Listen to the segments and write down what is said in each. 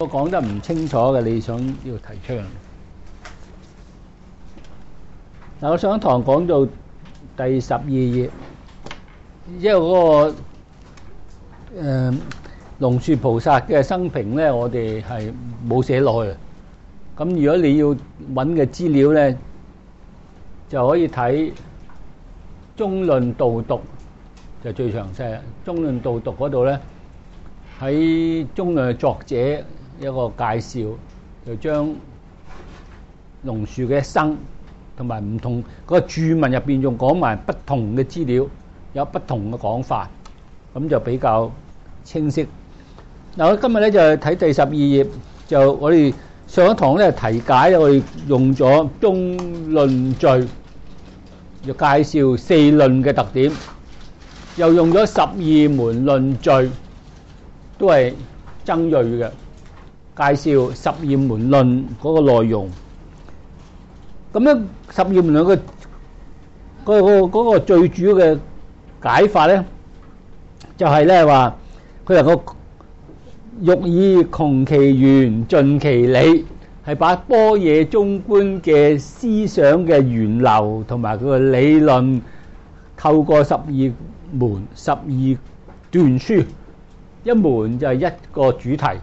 我講得唔清楚嘅，你想要提出。嗱，我上一堂講到第12頁，因為嗰個龍樹菩薩嘅生平咧，我哋係冇寫落去。咁如果你要揾嘅資料咧，就可以睇《中論導讀》，就最詳細啦。《中論導讀》嗰度咧，喺中論嘅作者一個介紹，就將龍樹嘅一生同埋唔同嗰個注文入邊，仲講埋不同嘅資料，有不同嘅講法，咁就比較清晰。嗱，我今日咧就睇第12頁，就我哋上一堂咧題解，我哋用咗中論序，就介紹四論嘅特點，又用咗12門論序，都係增銳嘅介紹12門論嗰個內容。咁咧12門論嗰個最主要嘅解法咧，就係咧話佢能夠欲以窮其源，盡其理，係把般若中觀嘅思想嘅源流同埋佢嘅理論，透過12門12段書，一門就係一個主題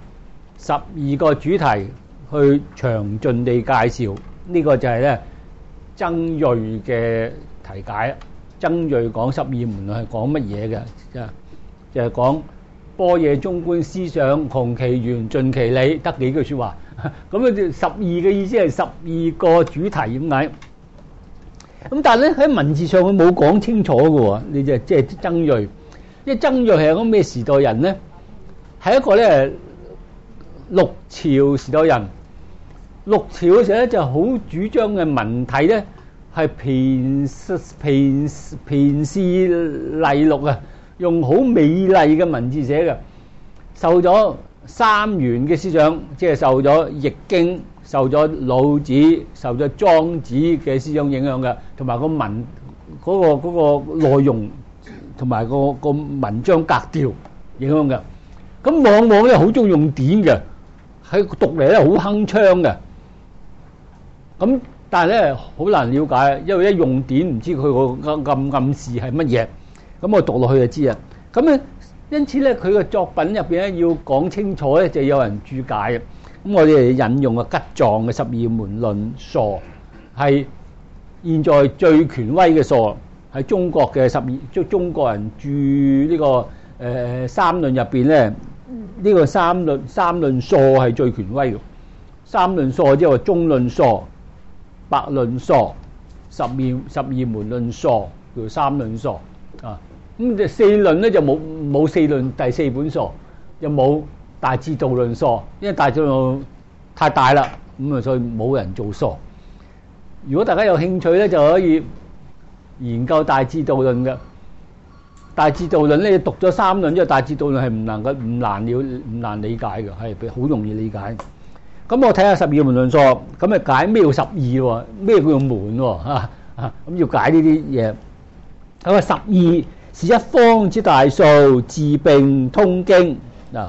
，12個主題去詳盡地介紹。呢個就係咧增銳嘅題解。增銳講12門論係講乜嘢嘅？就係講般若中觀思想，窮其源，盡其理，得幾句説話。咁啊，12嘅意思係12個主題咁解。咁但係咧喺文字上佢冇講清楚嘅喎，你就即係增銳。因為增銳係一個咩時代人咧？係一個咧六朝時代人。六朝嘅時候咧就好主張嘅文體咧係顰視麗錄啊，用好美麗嘅文字寫嘅，受咗三元嘅思想，即係受咗易經、受咗老子、受咗莊子嘅思想影響嘅，同埋個文嗰個內容同埋個文章格調影響嘅。咁往往咧好中意用典嘅，喺讀嚟咧好鏗鏘嘅。咁但係咧好難了解，因為一用典唔知佢個暗示係乜嘢。咁我讀落去就知啦。咁咧，因此咧佢嘅作品入邊咧要講清楚咧，就有人注解嘅。咁我哋引用嘅吉藏嘅12門論疏，係現在最權威嘅疏，喺中國嘅中國人注呢個三論入邊咧，呢個三論疏係最權威嘅。三論疏即係話中論疏、百論疏、12門論疏，叫三論疏啊。咁就四論咧就冇四論第四本疏，又冇大智度論疏，因為大智度論太大啦，咁啊所以冇人做疏。如果大家有興趣咧，就可以研究大智度論嘅。大智度論咧讀咗三論，因為大智度論係唔難理解嘅，係好容易理解。咁我睇下12門論疏，咁啊解咩叫12喎？咩叫做門喎？咁要解呢啲嘢。咁啊12是一方之大數，自並通經。嗱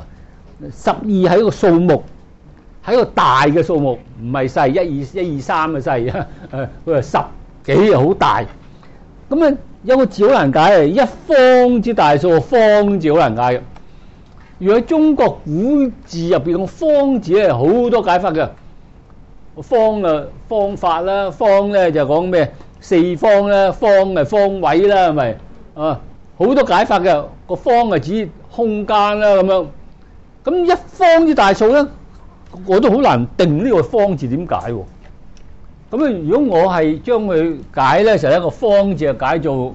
，12係一個數目，係一個大嘅數目，唔係細1、2、3嘅細。佢話10幾好大。咁啊有個字好難解嘅，一方之大數，方字好難解嘅。如果喺中國古字入邊，個方字咧好多解法嘅。方啊方法啦，方咧就講咩四方啦，方係方位啦，係咪啊？好多解法嘅。個方係指空間啦咁樣。咁一方之大數咧，我都好難定呢個方字點解喎。咁啊，如果我係將佢解咧，就一個方字係解做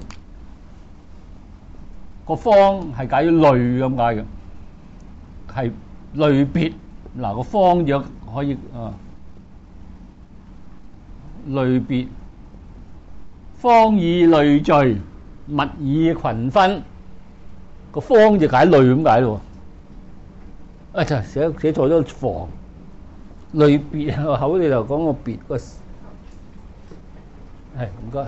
個方係解咗類咁解嘅。係類別。嗱，個方就可以類別，方以類聚，物以群分。個方就解類咁解咯。就寫錯咗房類別，個口你就講個別個係唔該。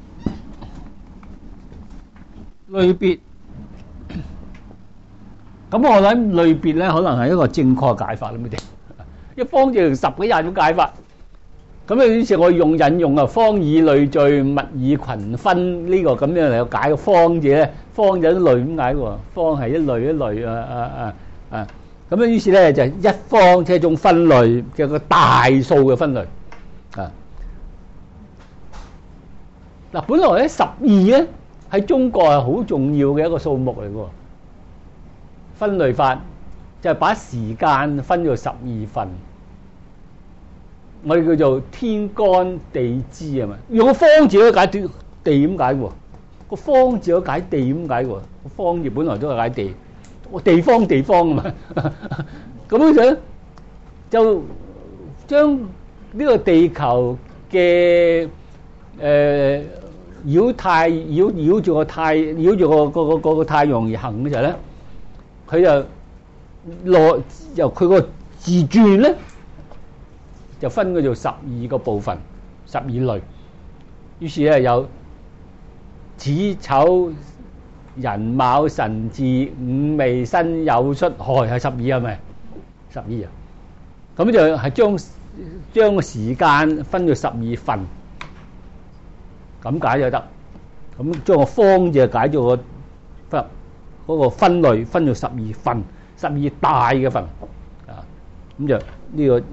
類別咁我諗類別咧，可能係一個正確解法啦，咪定一方就用10幾廿種解法。咁啊，於是我用引用啊，方以類聚，物以群分呢個咁樣嚟解個方字咧，方就一類咁解喎，方係一類一類咁樣於是咧就一方即係一種分類嘅個大數嘅分類啊。嗱，本來咧12咧喺中國係好重要嘅一個數目嚟嘅，分類法就係把時間分咗12份。我哋叫做天干地支啊嘛，用個方字去解地點解喎？個方字去解地點解喎？個方字本來都係解地，地方啊嘛。咁樣就將呢個地球嘅繞住個太陽而行嘅時候咧，佢就由佢個自轉咧。就分佢做12個部分，12類。於是咧有子丑寅卯辰巳午未申酉戌亥係12係咪？12啊！咁就係將個時間分咗12份，咁解就得。咁將個方就解咗個分類分咗12份，12大嘅份啊。咁就呢個。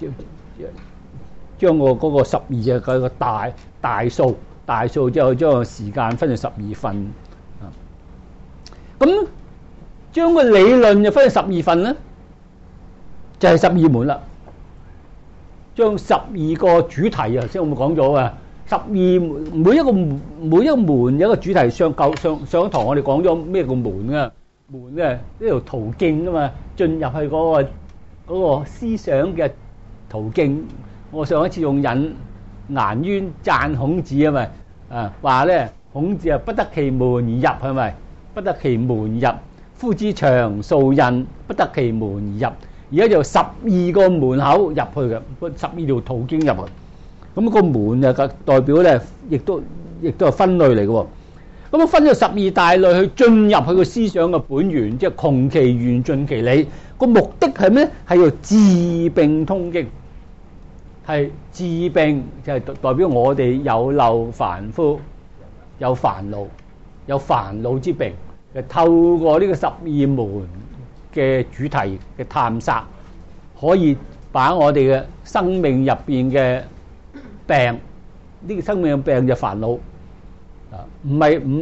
將嗰個12嘅個大數之後，將個時間分咗12份啊。咁將個理論就分咗12份咧，就係12門啦。將12個主題啊，先我咪講咗啊。12每一門有一個主題。上一堂我哋講咗咩叫門啊？門咧呢條途徑啊嘛，進入去嗰個思想嘅途徑。我上一次用顏淵讚孔子啊嘛，話咧孔子啊不得其門而入係咪？不得其門而入，夫子長數印，不得其門而入。而家就12個門口入去嘅，12條途徑入去。咁個門就代表咧，亦都係分類嚟嘅。咁啊分咗12大類去進入佢個思想嘅本源，即係窮其源盡其理。個目的係咩？係要治病通經。係治病就係代表我哋有漏凡夫，有煩惱之病，就透過呢個12門嘅主題嘅探索，可以把我哋嘅生命入邊嘅病，呢個生命嘅病就煩惱啊，唔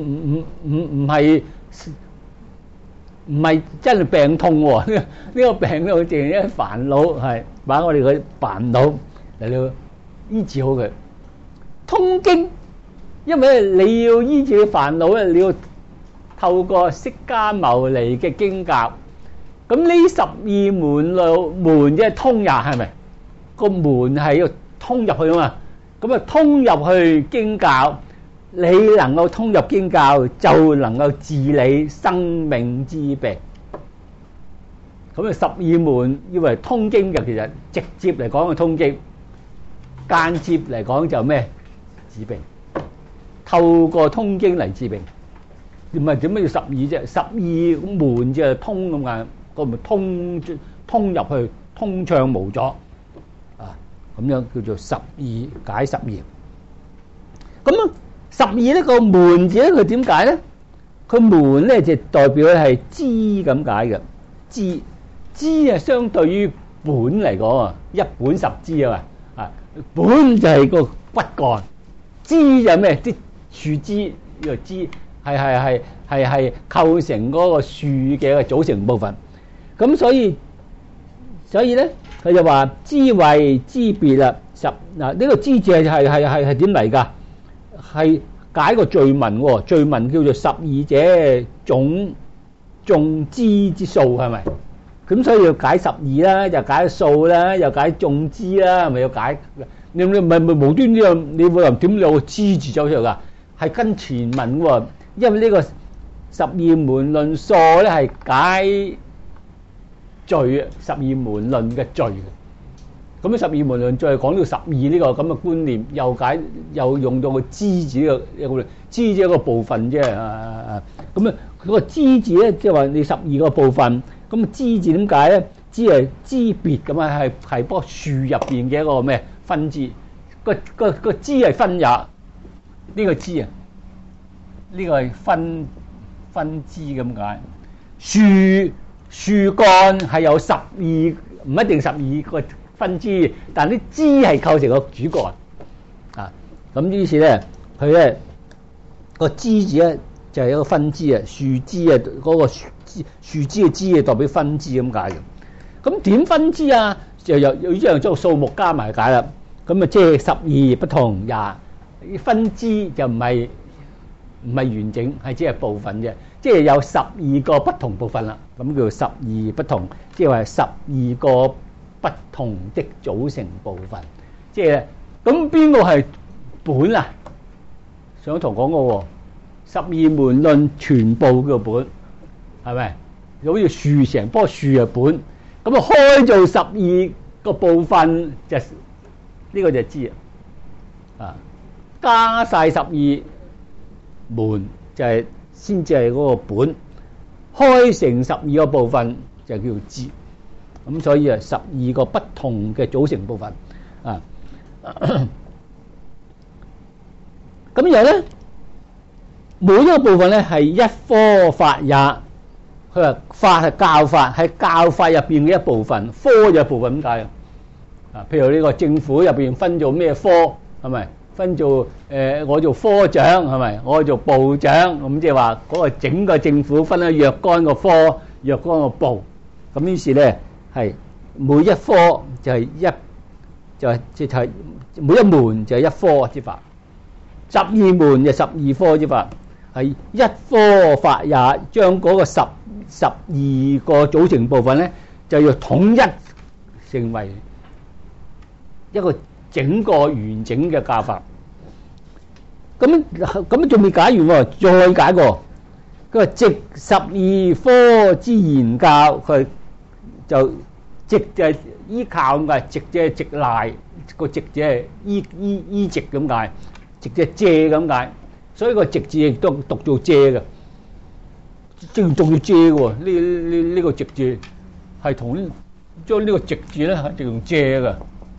係真係病痛喎，呢個病咧好似一煩惱，係把我哋嘅煩惱嚟到醫治好佢。通經，因為你要醫治嘅煩惱咧，你要透過釋迦牟尼嘅經教。咁呢12門即係通也，係咪？個門係要通入去啊嘛。咁啊，通入去經教，你能夠通入經教，就能夠治理生命之病。咁啊，12門以為通經嘅，其實直接嚟講係通經。間接嚟講就咩？治病，透過通經嚟治病。唔係點解要12啫？12門就係通咁解，個門通入去，通暢無阻啊！咁樣叫做12解12。咁12呢個門字咧，佢點解咧？佢門咧就代表係支咁解嘅，支啊，相對於本嚟講啊，一本十支啊嘛。本就係個骨幹，枝就咩？啲樹枝呢個枝係構成嗰個樹嘅一個組成部分。咁所以咧，佢就話枝為之別啦。嗱，呢個枝字係點嚟㗎？係解個序文喎，序文叫做12者眾枝之數，係咪？咁所以要解12啦，又解數啦，又解眾枝啦，係咪要解？你唔係無端端你會諗點有個枝字走出嚟㗎？係跟前文喎，因為呢個12門論數咧係解序啊，12門論嘅序嘅。咁12門論序講到12呢個咁嘅觀念，又用到個枝字呢個枝字一個部分啫。咁啊，佢個枝字咧即係話你12個部分。 咁枝字點解咧？枝係枝別咁啊，係棵樹入邊嘅一個咩分支？個枝係分也，呢個枝啊，呢個係分支咁解。樹幹係有12，唔一定12個分支，但啲枝係構成個主幹啊。咁於是咧，佢咧個枝字咧就係一個分支啊，樹枝啊，嗰個樹枝嘅枝係代表分支咁解嘅。咁點分支啊？就有一樣將數目加埋解啦。咁啊，即係12不同也。分支就唔係完整，係只係部分啫。即係有12個不同部分啦。咁叫做12不同，即係話12個不同的組成部分。即係咁邊個係本啊？上堂講過喎，12門論全部叫本，係咪？好似樹成棵樹嘅本。咁啊，開做12個部分就呢個就知啊，加晒12門就係先至係嗰個本，開成12個部分就叫知。咁所以啊，12個不同嘅組成部分啊。咁然後咧，每一個部分咧係一科法也。佢話法係教法，係教法入邊嘅一部分，科嘅部分點解啊？譬如呢個政府入邊分做咩科，係咪？分做我做科長，係咪？我做部長，咁即係話嗰個整個政府分咗若干個科、若干個部。咁於是咧係每一科就係即係每一門就係一科之法，12門就12科之法，係一科法也，將嗰個12個組成部分咧，就要統一成為一個整個完整嘅教法。咁仲未解完喎，再解過。佢話藉12科之言教，佢就藉就係依靠咁解，藉即係藉賴，個藉即係依藉咁解，藉即係借咁解。所以個藉字亦都讀做借嘅。仲要借喎，呢個藉字係同將呢個藉字咧係就用借嘅，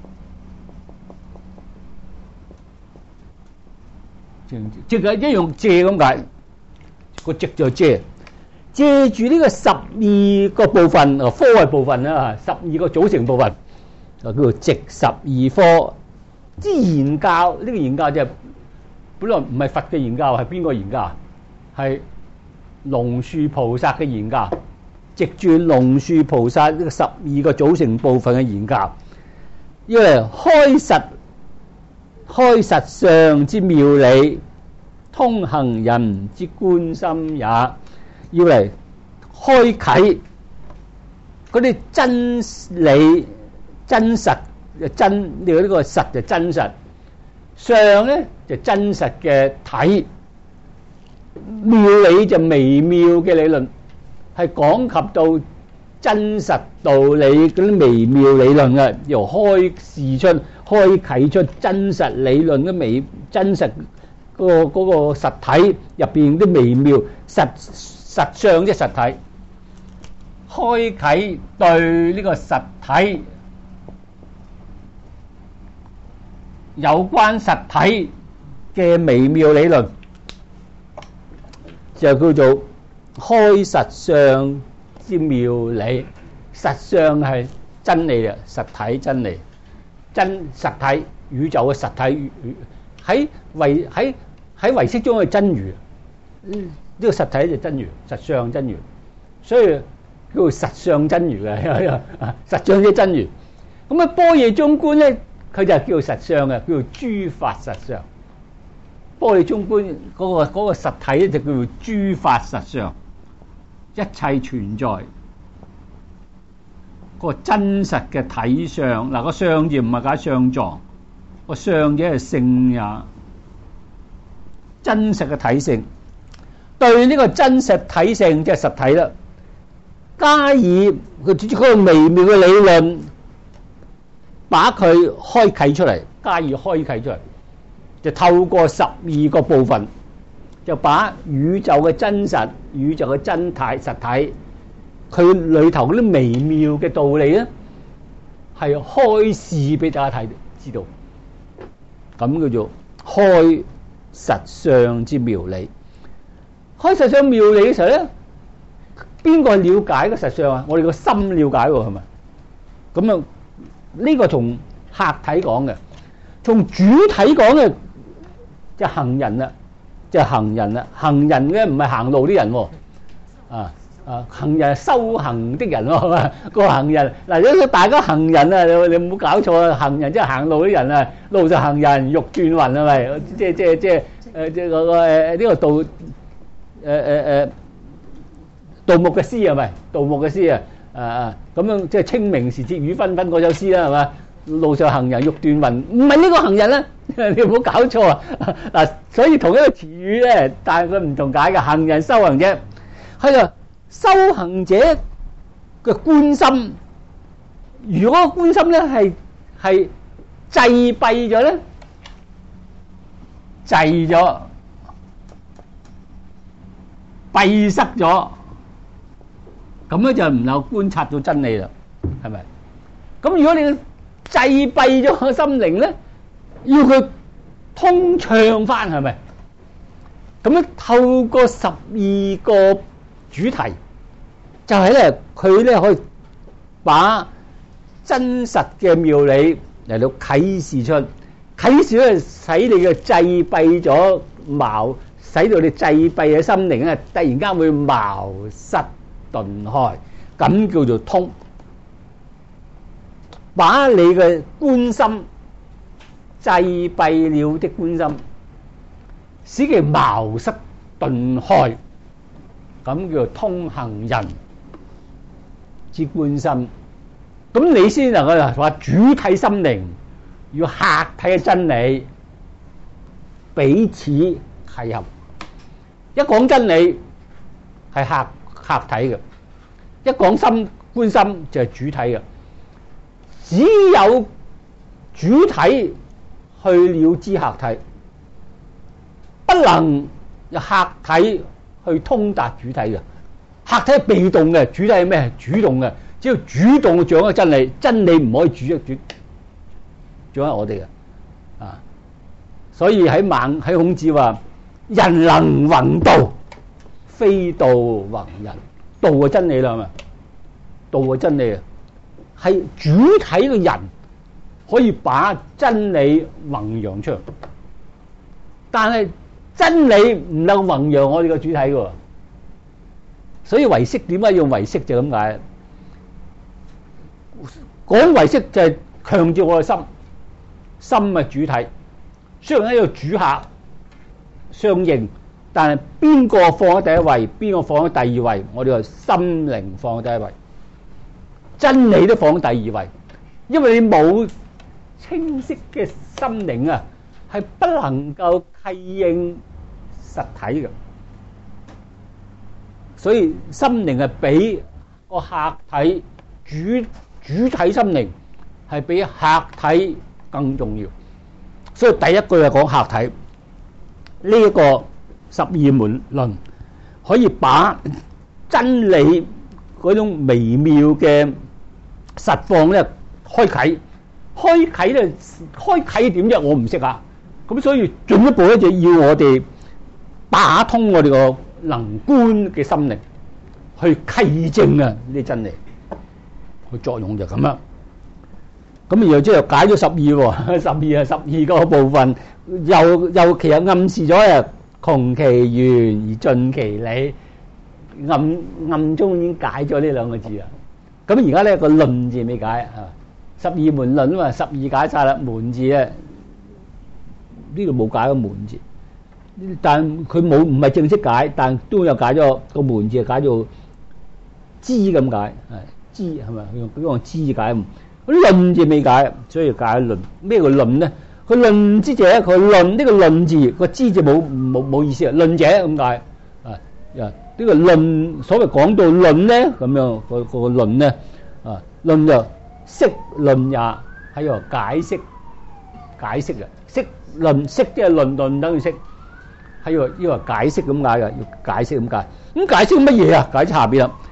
即係一樣借咁解，個藉就借住呢個12個部分，科嘅部分啦，12個組成部分就叫做藉12科之言教。呢個言教就係本來唔係佛嘅言教，係邊個言教？係龍樹菩薩嘅言教，藉住龍樹菩薩呢個12個組成部分嘅言教，要嚟開實相之妙理，通行人之觀心也。要嚟開啟嗰啲真理、真實嘅真，呢個實就真實，相咧就真實嘅體。妙理就微妙嘅理論，係講及到真實道理嗰啲微妙理論嘅，由開啟出真實理論嘅真實嗰個實體入邊啲微妙實相即實體，開啟對呢個實體有關實體嘅微妙理論，就叫做開實相之妙理。實相係真理啊，實體真理，真實體宇宙嘅實體，喺唯識中係真如，呢個實體就真如，實相真如，所以叫做實相真如嘅，實相即真如。咁啊，般若中觀咧，佢就叫做實相嘅，叫做諸法實相。般若中觀嗰個實體咧就叫做諸法實相，一切存在個真實嘅體相。嗱，個相字唔係解相狀，個相字係性也，真實嘅體性。對呢個真實體性即係實體啦，加以佢嗰個微妙嘅理論，把佢開啟出嚟，加以開啟出嚟，就透過12個部分，就把宇宙嘅真實、宇宙嘅真體實體， 佢裏頭嗰啲微妙嘅道理咧，係開示俾大家睇知道，咁叫做開實相之妙理。開實相妙理嘅時候咧，邊個了解個實相啊？我哋個心了解喎，係咪？咁啊，呢個從客體講嘅，從主體講嘅就行人啦，就行人啦。行人咧唔係行路啲人喎，行人係修行的人喎，個行人嗱，如果大家行人啊，你唔好搞錯啊！行人即係行路啲人啊，路上行人欲斷魂係咪？即係呢個杜牧嘅詩係咪？杜牧嘅詩咁樣即係清明時節雨紛紛嗰首詩啦係嘛？路上行人欲斷魂，唔係呢個行人啦，你唔好搞錯啊！嗱，所以同一個詞語咧，但係佢唔同解嘅。行人修行者，係啊，修行者嘅觀心，如果個觀心咧係滯閉咗咧，滯咗。閉塞咗，咁咧就唔能夠觀察到真理啦，係咪？咁如果你滯閉咗個心靈咧，要佢通暢翻，係咪？咁咧透過12個主題，就係咧佢咧可以把真實嘅妙理嚟到啟示出，啟示咧使你嘅滯閉咗矛。使到你滯閉嘅心靈咧，突然間會茅塞頓開，咁叫做通。把你嘅觀心滯閉了的觀心，使其茅塞頓開，咁叫做通行人之觀心。咁你先能夠話主體心靈與客體嘅真理彼此契合。一講真理係客體嘅，一講心觀心就係主體嘅。只有主體去了知客體，不能有客體去通達主體嘅。客體係被動嘅，主體係咩？主動嘅。只要主動去掌握真理，真理唔可以掌握我哋嘅。所以喺孔子話。人能弘道，非道弘人。道係真理啦，係咪？道係真理啊，係主體嘅人可以把真理弘揚出嚟，但係真理唔能弘揚我哋嘅主體嘅。所以唯識點解用唯識就咁解？講唯識就係強調我嘅心，心係主體，雖然喺度主客相應，但係邊個放喺第一位，邊個放喺第二位？我哋話心靈放喺第一位，真理都放喺第二位，因為你冇清晰嘅心靈啊，係不能夠契應實體嘅。所以心靈係比個客體主體心靈係比客體更重要。所以第一句係講客體。呢一個12門論可以把真理嗰種微妙嘅實況咧開啟咧開啟點啫？我唔識啊！咁所以進一步咧就要我哋打通我哋個能觀嘅心靈，去契證啊呢啲真理，個作用就咁啦。咁然後即係解咗12喎，12個部分，又其實暗示咗啊，窮其源而盡其理，暗中已經解咗呢兩個字啦。咁而家咧個論字未解啊，12門論啊嘛，12解晒啦，門字咧呢度冇解個門字，但佢唔係正式解，但都有解咗個門字，解做知咁解，係知係咪？用個知解。論字未解，所以解論。咩叫論咧？佢論之者，佢論呢個論字個知字冇意思啊。論者咁解啊？呢個論所謂講到論咧，咁樣個論咧啊，論就釋論也，喺度解釋嘅釋論釋即係論等於釋，喺度呢個解釋咁解嘅，要解釋咁解。咁解釋乜嘢啊？解釋下邊啦。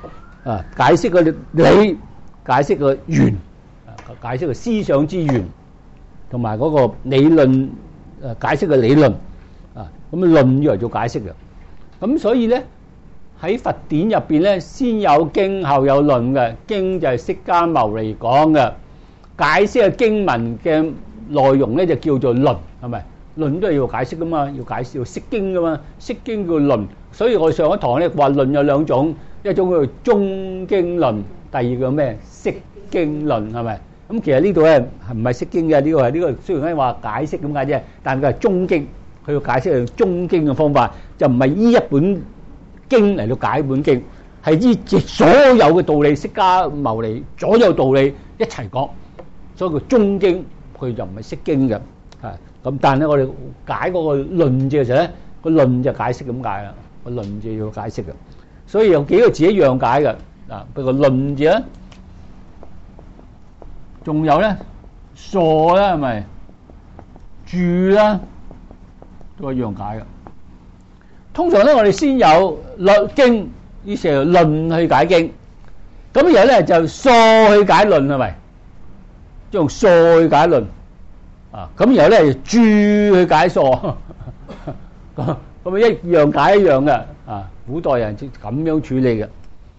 啊，解釋個理，解釋個源，解釋個思想之源，同埋嗰個理論解釋嘅理論啊，咁論要嚟做解釋嘅。咁所以咧喺佛典入邊咧，先有經後有論嘅。經就係釋迦牟尼講嘅，解釋嘅經文嘅內容咧就叫做論，係咪？論都係要解釋噶嘛，要解釋要釋經噶嘛，釋經叫論。所以我上一堂咧話論有兩種，一種叫做中經論，第二個咩？釋經論，係咪？咁其實呢度咧係唔係釋經嘅？呢個係呢個雖然咧話解釋咁解啫，但係佢係中經，佢要解釋用中經嘅方法，就唔係依一本經嚟到解本經，係依所有嘅道理，釋迦牟尼所有道理一齊講，所以佢中經，佢就唔係釋經嘅。咁但係咧，我哋解嗰個論字嘅時候咧，個論就解釋咁解啦，個論字要解釋嘅，所以有幾個字一樣解嘅。啊，不過論字咧，仲有咧，傻啦係咪？住啦，都一樣解嘅。通常咧，我哋先有律經，於是由論去解經，咁然後咧就疏去解論，係咪？用疏去解論。啊，咁然後咧注去解疏，咁一樣解一樣嘅。啊，古代人就咁樣處理嘅。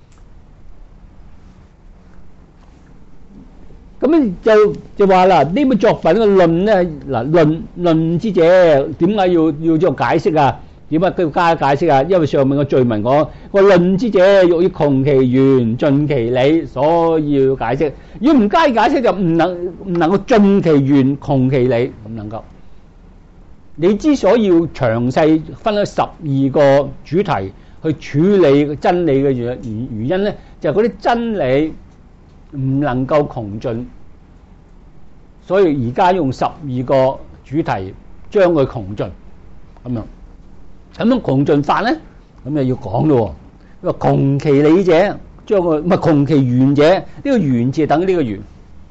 咁咧就話啦，呢本作品嘅論咧，嗱論之者點解要做解釋啊？點解佢要加解釋啊？因為上面個序文講個論之者，欲以窮其源，盡其理，所以要解釋。如果唔加解釋，就唔能夠盡其源，窮其理，唔能夠。你之所以要詳細分咗12個主題去處理真理嘅原因咧，就係嗰啲真理唔能夠窮盡，所以而家用12個主題將佢窮盡咁樣。咁樣窮盡法咧，咁就要講咯。因為窮其理者，將個唔係窮其源者，呢個源字等於呢個源。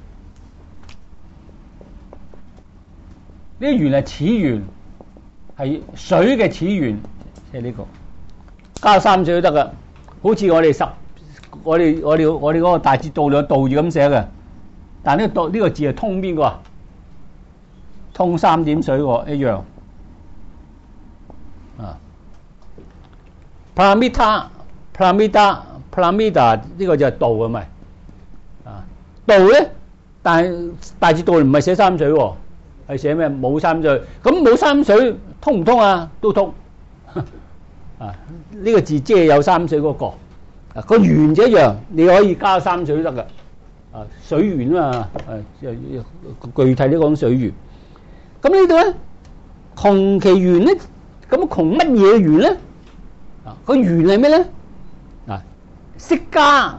呢個源係始源，係水嘅始源，即係呢個加3水都得噶。好似我哋嗰個大智度量道字咁寫嘅，但呢個字係通邊個啊？通3點水喎，一樣。啊 ，Paramita 呢個就係道係咪？啊，道咧，但係大智度唔係寫3水喎，係寫咩？冇3水，咁冇3水通唔通啊？都通。啊，呢個字即係有3水嗰個。啊，個源就一樣，你可以加3水都得噶。啊，水源啊嘛，具體啲講水源。咁呢度咧，窮其源咧。咁窮乜嘢源咧？啊，個源係咩咧？啊，釋迦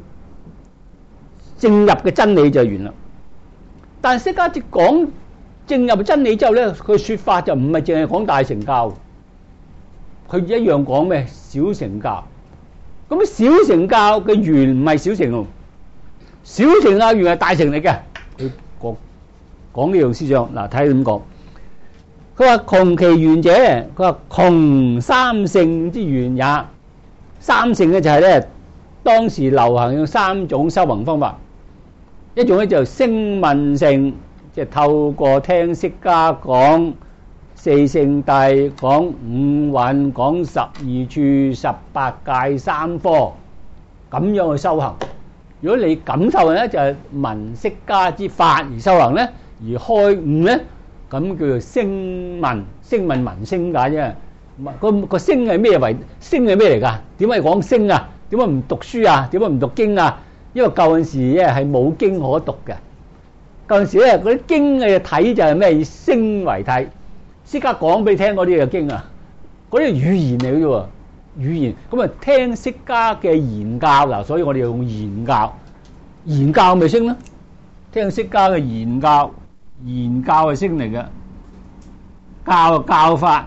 正入嘅真理就係源啦。但係釋迦講正入真理之後咧，佢說法就唔係淨係講大乘教，佢一樣講咩？小乘教。咁小乘教嘅源唔係小乘喎，小乘教源係大乘嚟嘅。佢講呢樣思想，嗱，睇佢點講。佢話窮其源者，佢話窮三乘之源也。三乘嘅就係咧，當時流行用3種修行方法。一種咧就聲聞乘，即係透過聽釋迦講四聖諦、講五蘊、講12處、18界、3科，咁樣去修行。如果你咁修行咧，就係聞釋迦之法而修行咧，而開悟咧。咁叫做聲聞，聲聞聞聲解啫。個聲係咩為？聲係咩嚟㗎？點解講聲啊？點解唔讀書啊？點解唔讀經啊？因為舊陣時咧係冇經可讀嘅。舊陣時咧嗰啲經嘅睇就係咩？以聲為睇。釋迦講俾你聽嗰啲嘅經啊，嗰啲語言嚟嘅啫喎，語言。咁啊聽釋迦嘅言教嗱，所以我哋用言教，言教咪聲咯。聽釋迦嘅言教。言教係聲嚟嘅，教係教法，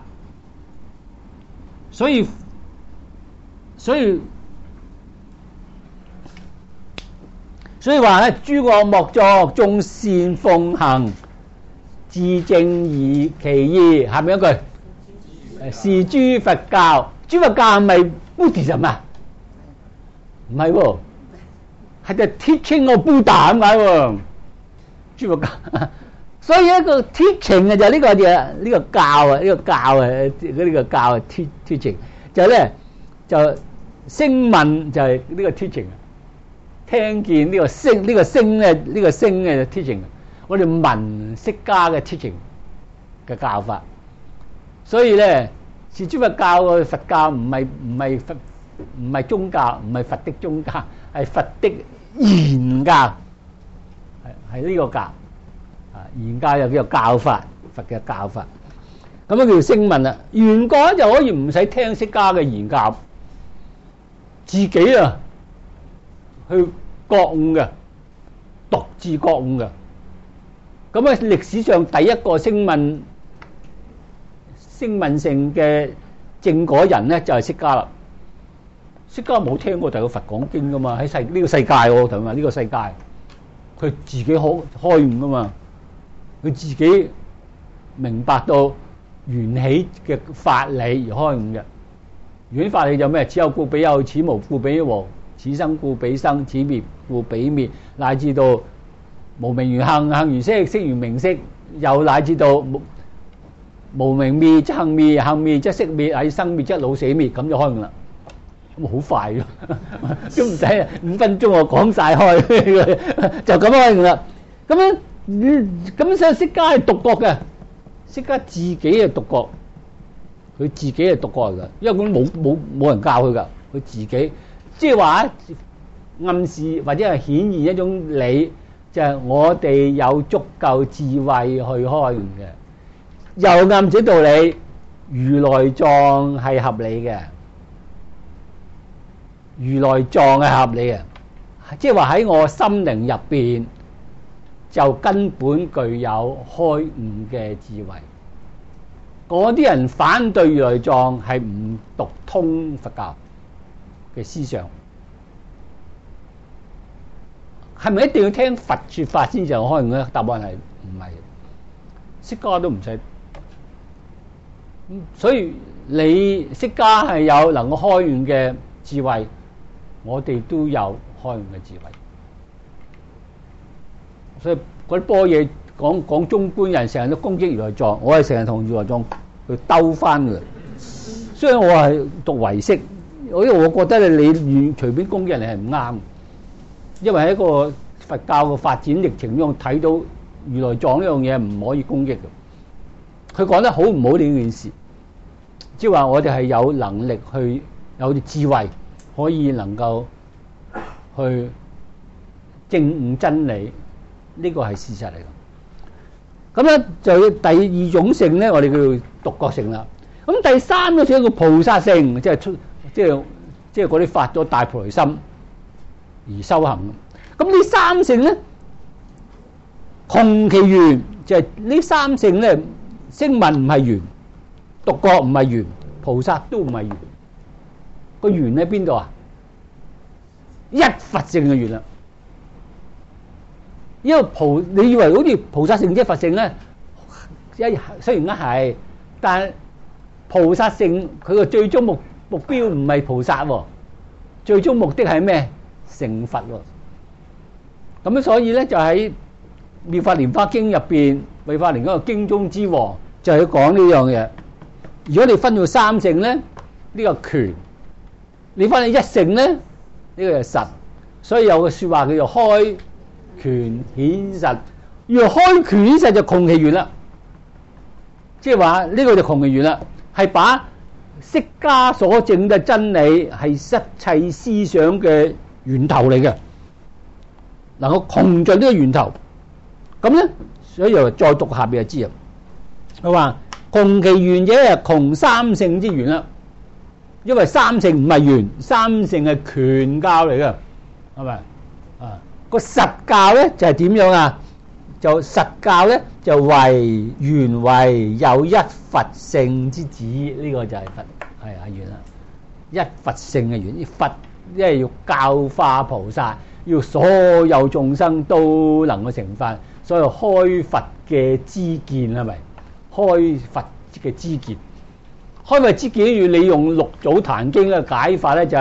所以話咧，諸惡莫作，眾善奉行，自正而其意。下面一句，是諸佛教。諸佛教係咪 Buddhism 啊？ 唔係喎，係就 teaching of Buddha 咁解喎，諸佛教。所以一個 teaching 就呢個嘢，呢個教啊，呢個教啊，呢個教啊 teaching 就咧就聲聞就係呢個 teaching， 聽見呢個聲呢個聲咧呢個聲嘅 teaching， 我哋聞釋迦嘅 teaching 嘅教法。所以咧，是諸佛教嘅佛教唔係宗教，唔係佛的宗教，係佛的言教，係呢個教啊，言教又叫做教法，佛嘅教法，咁樣叫做聲聞啦。緣覺就可以唔使聽釋迦嘅言教，自己啊去覺悟嘅，獨自覺悟嘅。咁啊，歷史上第一個聲聞性嘅正果人咧，就係釋迦啦。釋迦冇聽過第個佛講經噶嘛，喺呢個世界喎，同埋呢個世界，佢自己開悟噶嘛，佢自己明白到緣起嘅法理而開悟嘅。緣起法理就咩？此有故彼有，此無故彼無，此生故彼生，此滅故彼滅，乃至到無明緣行，行緣識，識緣名色，又乃至到無明滅則行滅，行滅則識滅，喺生滅則老死滅，咁就開悟啦。咁好快咯，都唔使5分鐘我講晒開，就咁開悟啦。咁樣所以釋迦係獨覺嘅，釋迦自己係獨覺，佢自己係獨覺嚟噶，因為佢冇人教佢噶，佢自己即係話暗示或者係顯現一種理，就係我哋有足夠智慧去開悟嘅。又暗指道理，如來藏係合理嘅，如來藏係合理嘅，即係話喺我心靈入邊就根本具有開悟嘅智慧。嗰啲人反對如來藏係唔讀通佛教嘅思想，係咪一定要聽佛說法先至開悟咧？答案係唔係？釋迦都唔使。所以你釋迦係有能夠開悟嘅智慧，我哋都有開悟嘅智慧。所以嗰啲般若講中觀人成日都攻擊如來藏，我係成日同如來藏去鬥翻嘅。所以我係讀唯識，因為我覺得你隨便攻擊人係唔啱，因為喺一個佛教嘅發展歷程中睇到如來藏呢樣嘢唔可以攻擊嘅。佢講得好唔好呢件事，即係話我哋係有能力去有啲智慧，可以能夠去證悟真理，呢個係事實嚟嘅。咁咧就第二種性咧，我哋叫做獨覺性啦。咁第三個叫菩薩性，即係嗰啲發咗大菩提心而修行。咁呢三性咧，窮其緣就係呢三性咧。聲聞唔係緣，獨覺唔係緣，菩薩都唔係緣。個緣喺邊度啊？一佛性嘅緣啦。因為你以為好似菩薩性即係佛性咧，雖然係，但菩薩性佢個最終目標唔係菩薩喎，最終目的係咩？成佛喎。咁所以咧就喺《妙法蓮華經》入邊，妙法蓮嗰個經中之王就係講呢樣嘢。如果你分到三性咧，呢個權；你分到一性咧，呢個係實。所以有個説話叫做開權顯實。要開權顯實就窮其緣啦，即係話呢個就窮其緣啦，係把釋迦所證嘅真理係一切思想嘅源頭嚟嘅，能夠窮盡呢個源頭。咁咧，所以又再讀下邊就知啦。佢話窮其緣者係窮三性之緣啦，因為三性唔係緣，三性係權教嚟嘅，係咪啊？個實教咧就係點樣啊？就實教咧就為緣為有一佛性之子，呢個就係佛係緣啦。一佛性嘅緣，佛因為要教化菩薩，要所有眾生都能夠成佛，所以開佛嘅知見係咪？開佛嘅知見，開佛知見要你用六祖壇經嘅解法咧，就係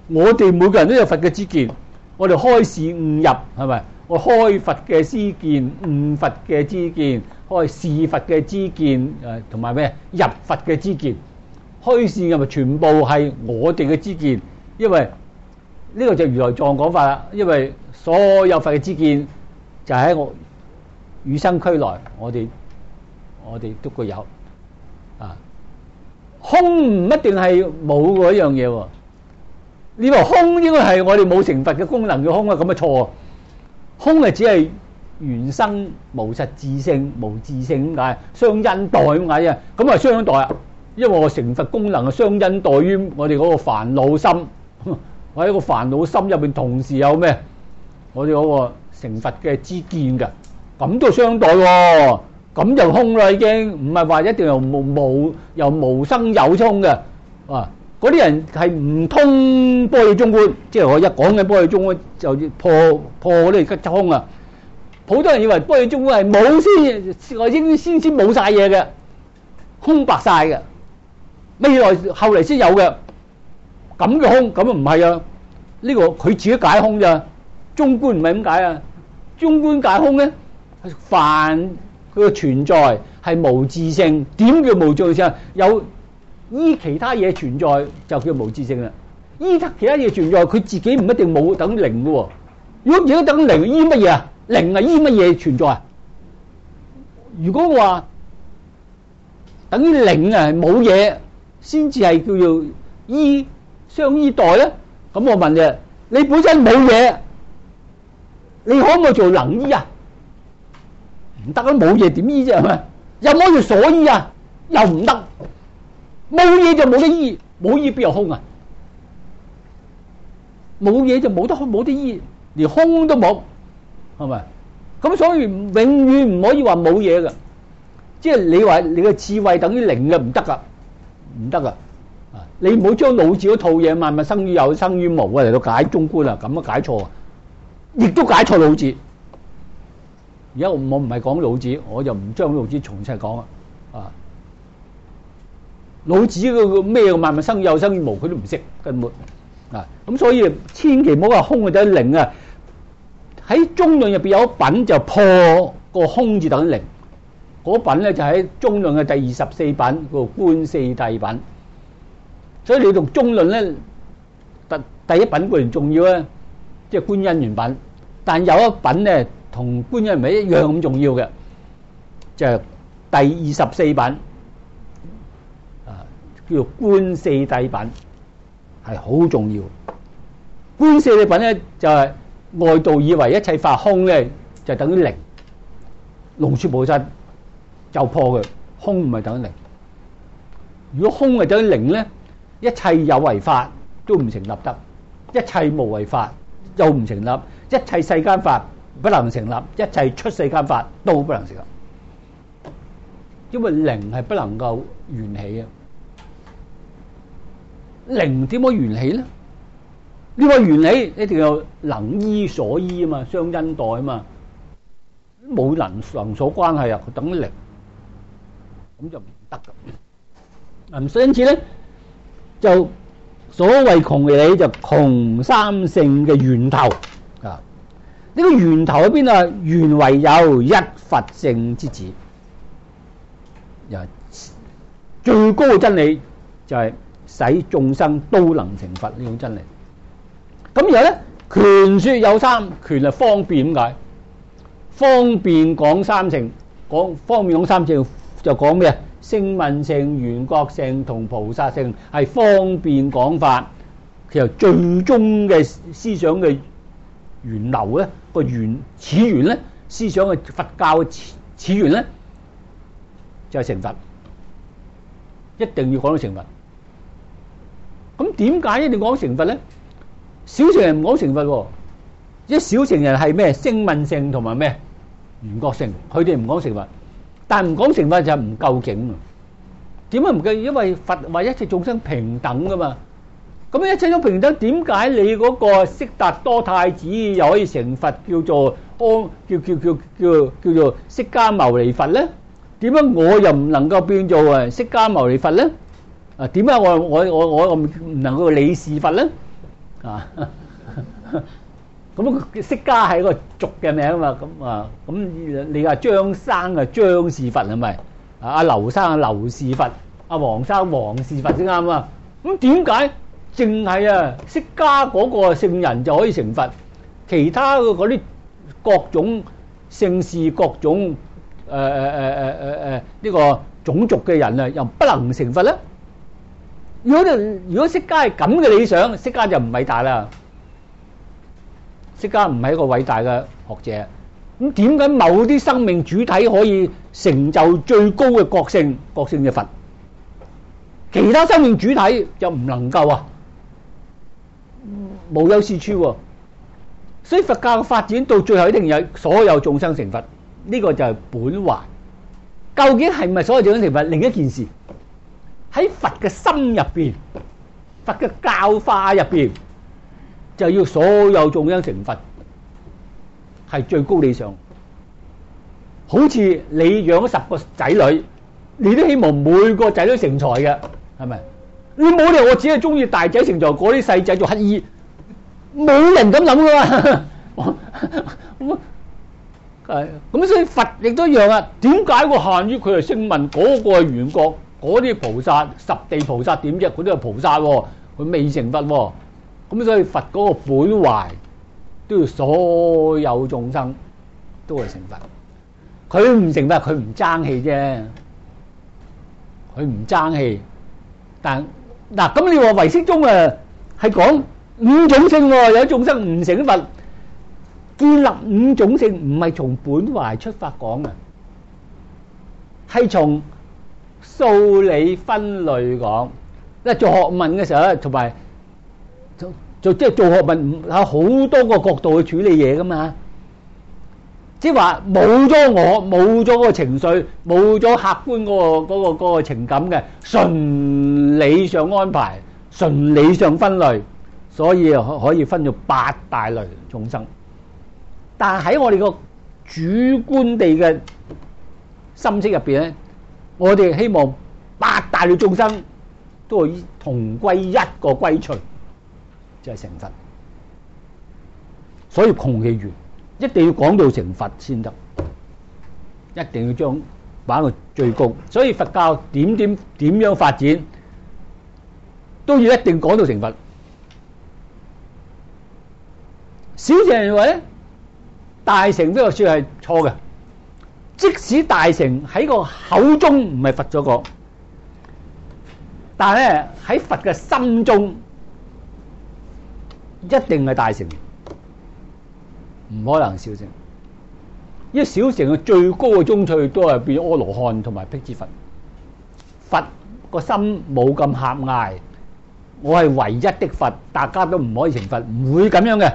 我哋每個人都有佛嘅知見，我哋開示悟入係咪？我開佛嘅知見，悟佛嘅知見，開示佛嘅知見，同埋咩入佛嘅知見，開示嘅咪全部係我哋嘅知見，因為呢個就如來藏講法啦。因為所有佛嘅知見就喺我與生俱來，我哋都具有啊。空唔一定係冇嗰樣嘢喎。你話空應該係我哋冇成佛嘅功能嘅空啊，咁啊錯。空係只係原生無實自性，無自性點解？相因代咁解啫。咁啊相因代啊，因為我成佛功能啊相因代於我哋嗰個煩惱心，我喺個煩惱心入邊同時有咩？我哋嗰個成佛嘅知見㗎，咁都相待喎。咁就空啦，已經唔係話一定由無生有空嘅啊！嗰啲人係唔通般若中觀，即係我一講緊般若中觀就破嗰啲吉空啊！好多人以為般若中觀係冇先，我應先冇晒嘢嘅，空白晒嘅，未來後嚟先有嘅咁嘅空，咁啊唔係啊！呢個佢自己解空咋，中觀唔係咁解啊！中觀解空咧，凡佢嘅存在係無自性，點叫無自性？有依其他嘢存在就叫無自性啦。依其他嘢存在，佢自己唔一定冇等零嘅喎。如果而家等零，依乜嘢啊？零係依乜嘢存在啊？如果我話等於零啊，冇嘢先至係叫做依相依代咧，咁我問你，你本身冇嘢，你可唔可以做能依啊？唔得啊！冇嘢點依啫係咪？有冇叫所依啊？又唔得。冇嘢就冇得依，冇依邊有空啊？冇嘢就冇得依，連空都冇，係咪？咁所以永遠唔可以話冇嘢㗎。即係你話你嘅智慧等於零嘅唔得㗎，唔得㗎。啊！你唔好將老子嗰套嘢萬物生於有，生於無啊嚟到解中觀啊，咁啊解錯啊，亦都解錯老子。而家我唔係講老子，我就唔將老子詳細講啊。老子個咩萬物生於有，生於無，佢都唔識根本啊。咁所以千祈唔好話空係等於零啊。喺中論入邊有一品就破個空字等於零，嗰品咧就喺中論嘅第24品個觀四諦品。所以你讀中論咧，第一品固然重要啊，即係觀因緣品，但有一品咧同觀因緣品一樣咁重要嘅，就係第24品。叫做觀四諦品，係好重要。觀四諦品咧就係外道以為一切法空咧就等於零，龍樹菩薩就破佢，空唔係等於零。如果空係等於零咧，一切有為法都唔成立得，一切無為法又唔成立，一切世間法不能成立，一切出世間法都不能成立，因為零係不能夠緣起啊。零點可以緣起咧？呢個緣起一定要能依所依啊嘛，相因代啊嘛，冇能所關係啊，佢等於零，咁就唔得噶。咁所以因此咧，就所謂窮理就窮三性嘅源頭啊。呢個源頭喺邊啊？源為有一佛性之子，最高嘅真理就係使眾生都能成佛呢種真理。咁然後咧，權說有三，權係方便，點解？方便講三性，方便講三性就講咩啊？聲聞性、緣覺性同菩薩性係方便講法。其實最終嘅思想嘅源流咧，個始源咧，思想嘅佛教嘅始源咧，就係成佛，一定要講到成佛。咁點解一定講成佛咧？小乘人唔講成佛喎，因為小乘人係咩？聲聞性同埋咩？緣覺性，佢哋唔講成佛，但係唔講成佛就係唔夠境啊！點解唔夠？因為佛話一切眾生平等噶嘛。咁一切都平等，點解你嗰個悉達多太子又可以成佛，叫做叫做釋迦牟尼佛咧？點解我又唔能夠變做釋迦牟尼佛咧？啊，點解我唔能夠理事佛咧？ 啊。咁釋迦係一個族嘅名啊嘛，咁你話張生啊張氏佛係咪？阿劉生啊劉氏佛，阿黃生黃氏佛先啱啊。咁點解淨係啊釋迦嗰個聖人就可以成佛，其他嘅嗰啲各種姓氏、各種呢個種族嘅人啊，又不能成佛咧？如果釋迦係咁嘅理想，釋迦就唔偉大啦。釋迦唔係一個偉大嘅學者，咁點解某啲生命主體可以成就最高嘅覺性嘅佛，其他生命主體就唔能夠啊？無有是處喎。所以佛教嘅發展到最後一定有所有眾生成佛，呢個就係本懷。究竟係咪所有眾生成佛？另一件事，喺佛嘅心入邊，佛嘅教化入邊，就要所有眾生成佛，係最高理想。好似你養咗10個仔女，你都希望每個仔都成才嘅，係咪？你冇理由我只係中意大仔成才，嗰啲細仔做乞衣，冇人咁諗噶嘛。咁所以佛亦都一樣啊。點解會限於佢係聲聞，嗰個係緣覺，嗰啲菩薩十地菩薩點啫？佢都係菩薩喎，佢未成佛喎。咁所以佛嗰個本懷都要所有眾生都係成佛。佢唔成佛，佢唔爭氣啫，佢唔爭氣。但嗱咁你話唯識宗啊係講5種性喎，有眾生唔成佛，建立5種性唔係從本懷出發講嘅，係從數理分類講。做學問嘅時候咧，同埋即係做學問有好多個角度去處理嘢噶嘛。即係話冇咗我，冇咗嗰個情緒，冇咗客觀嗰個情感嘅，純理上安排，純理上分類，所以可以分咗8大類眾生。但係喺我哋個主觀地嘅心識入邊咧，我哋希望8大類眾生都係同歸一個歸趣，就係成佛。所以窮其源一定要講到成佛先得，一定要將擺到最高。所以佛教點樣發展，都要一定講到成佛。小乘認為咧，大乘呢個說係錯嘅。即使大乘喺個口中唔係佛所講，但係咧喺佛嘅心中一定係大乘。唔可能小乘，因為小乘嘅最高嘅宗趣都係變阿羅漢同埋辟支佛。佛個心冇咁狹隘，我係唯一的佛，大家都唔可以成佛，唔會咁樣嘅。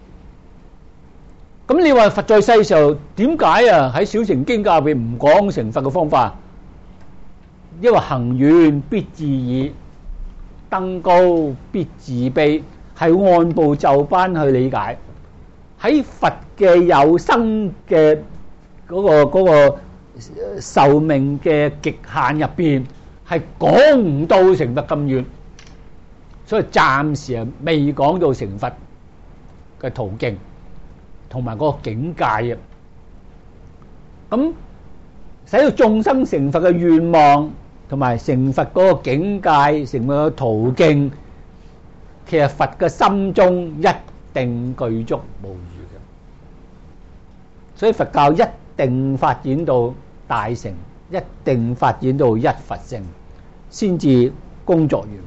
咁你話佛在世時候點解啊？喺小乘經教入邊唔講成佛嘅方法，因為行遠必自倚，登高必自卑，係按部就班去理解。喺佛嘅有生嘅嗰個壽命嘅極限入邊，係講唔到成佛咁遠，所以暫時係未講到成佛嘅途徑同埋嗰個境界啊。咁使到眾生成佛嘅願望同埋成佛嗰個境界、成佛嘅途徑，其實佛嘅心中一定具足無餘嘅，所以佛教一定發展到大乘，一定發展到一佛性，先至工作圓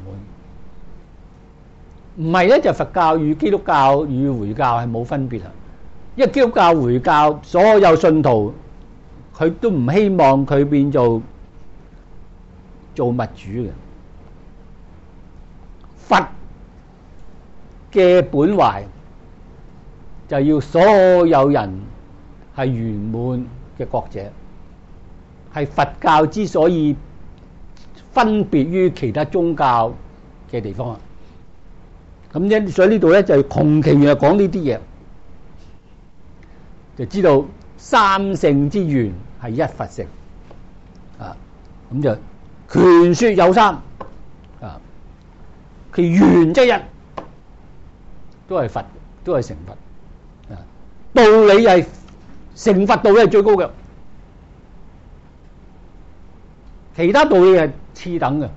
滿。唔係咧，就佛教與基督教與回教係冇分別啊！因為基督教、回教所有信徒，佢都唔希望佢變做物主嘅。佛嘅本懷就要所有人係圓滿嘅覺者，係佛教之所以分別於其他宗教嘅地方啊。咁因所以呢度咧就窮其源講呢啲嘢，就知道三乘之源係一佛性啊。咁就權說有三啊，其源即一。 都係佛，都係成佛。道理係成佛道理係最高嘅，其他道理係次等嘅。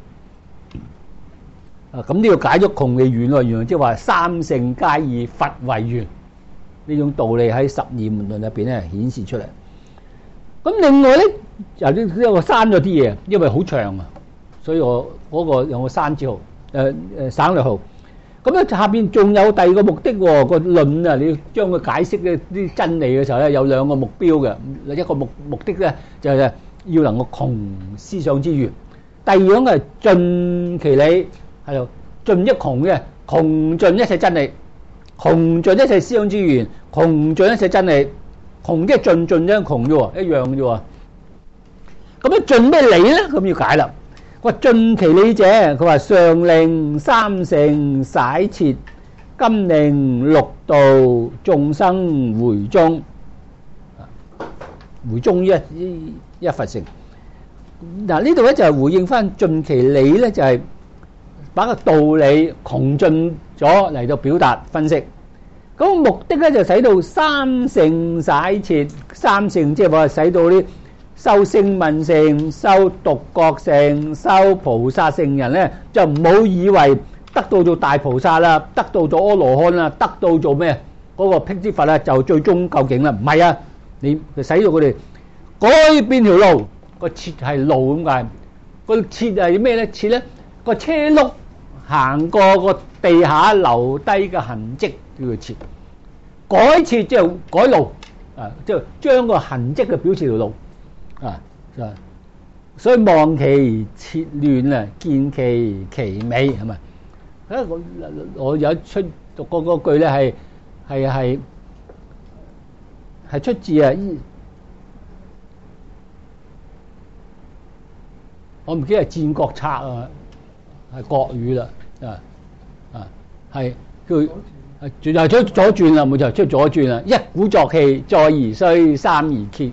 咁呢個解咗窮嘅圓喎，原來即係話三乘皆以佛為圓，呢種道理喺十二門論入邊咧顯示出嚟。咁另外咧，有啲我刪咗啲嘢，因為好長啊，所以我嗰個用個刪字號，省略號。咁咧下邊仲有第二個目的喎，個論啊，你要將佢解釋嘅啲真理嘅時候咧，有兩個目標嘅，一個目的咧就係要能夠窮思想之源，第二樣係盡其理，係度盡一窮嘅，窮盡一切真理，窮盡一切思想之源，窮盡一切真理，窮即係盡啫，窮啫喎，一樣啫喎。咁樣盡咩理咧？咁要解啦。佢話盡其理者，佢話上令三乘洗切，今令六道眾生回中，回中一佛乘。嗱呢度咧就係回應翻盡其理咧，就係把個道理窮盡咗嚟到表達分析。咁目的咧就使到三乘洗切，三乘即係話使到啲修聲聞乘、修獨覺乘、修菩薩乘人咧，就唔好以為得到做大菩薩啦，得到做阿羅漢啦，得到做咩嗰個辟支佛啦，就最終究竟啦。唔係啊，你使到佢哋改變條路，個切係路咁解。個切係咩咧？切咧個車轆行過個地下留低嘅痕跡叫做切。改切即係改路啊，即係將個痕跡嘅表示條路啊，所以望其切亂啊，見其奇美係咪？我有一出讀過嗰句咧，係出自啊，我唔記得係《戰國策》啊，係國語啦係叫。就係出左轉啦，冇就出左轉啦。一鼓作氣，再而衰，三而竭。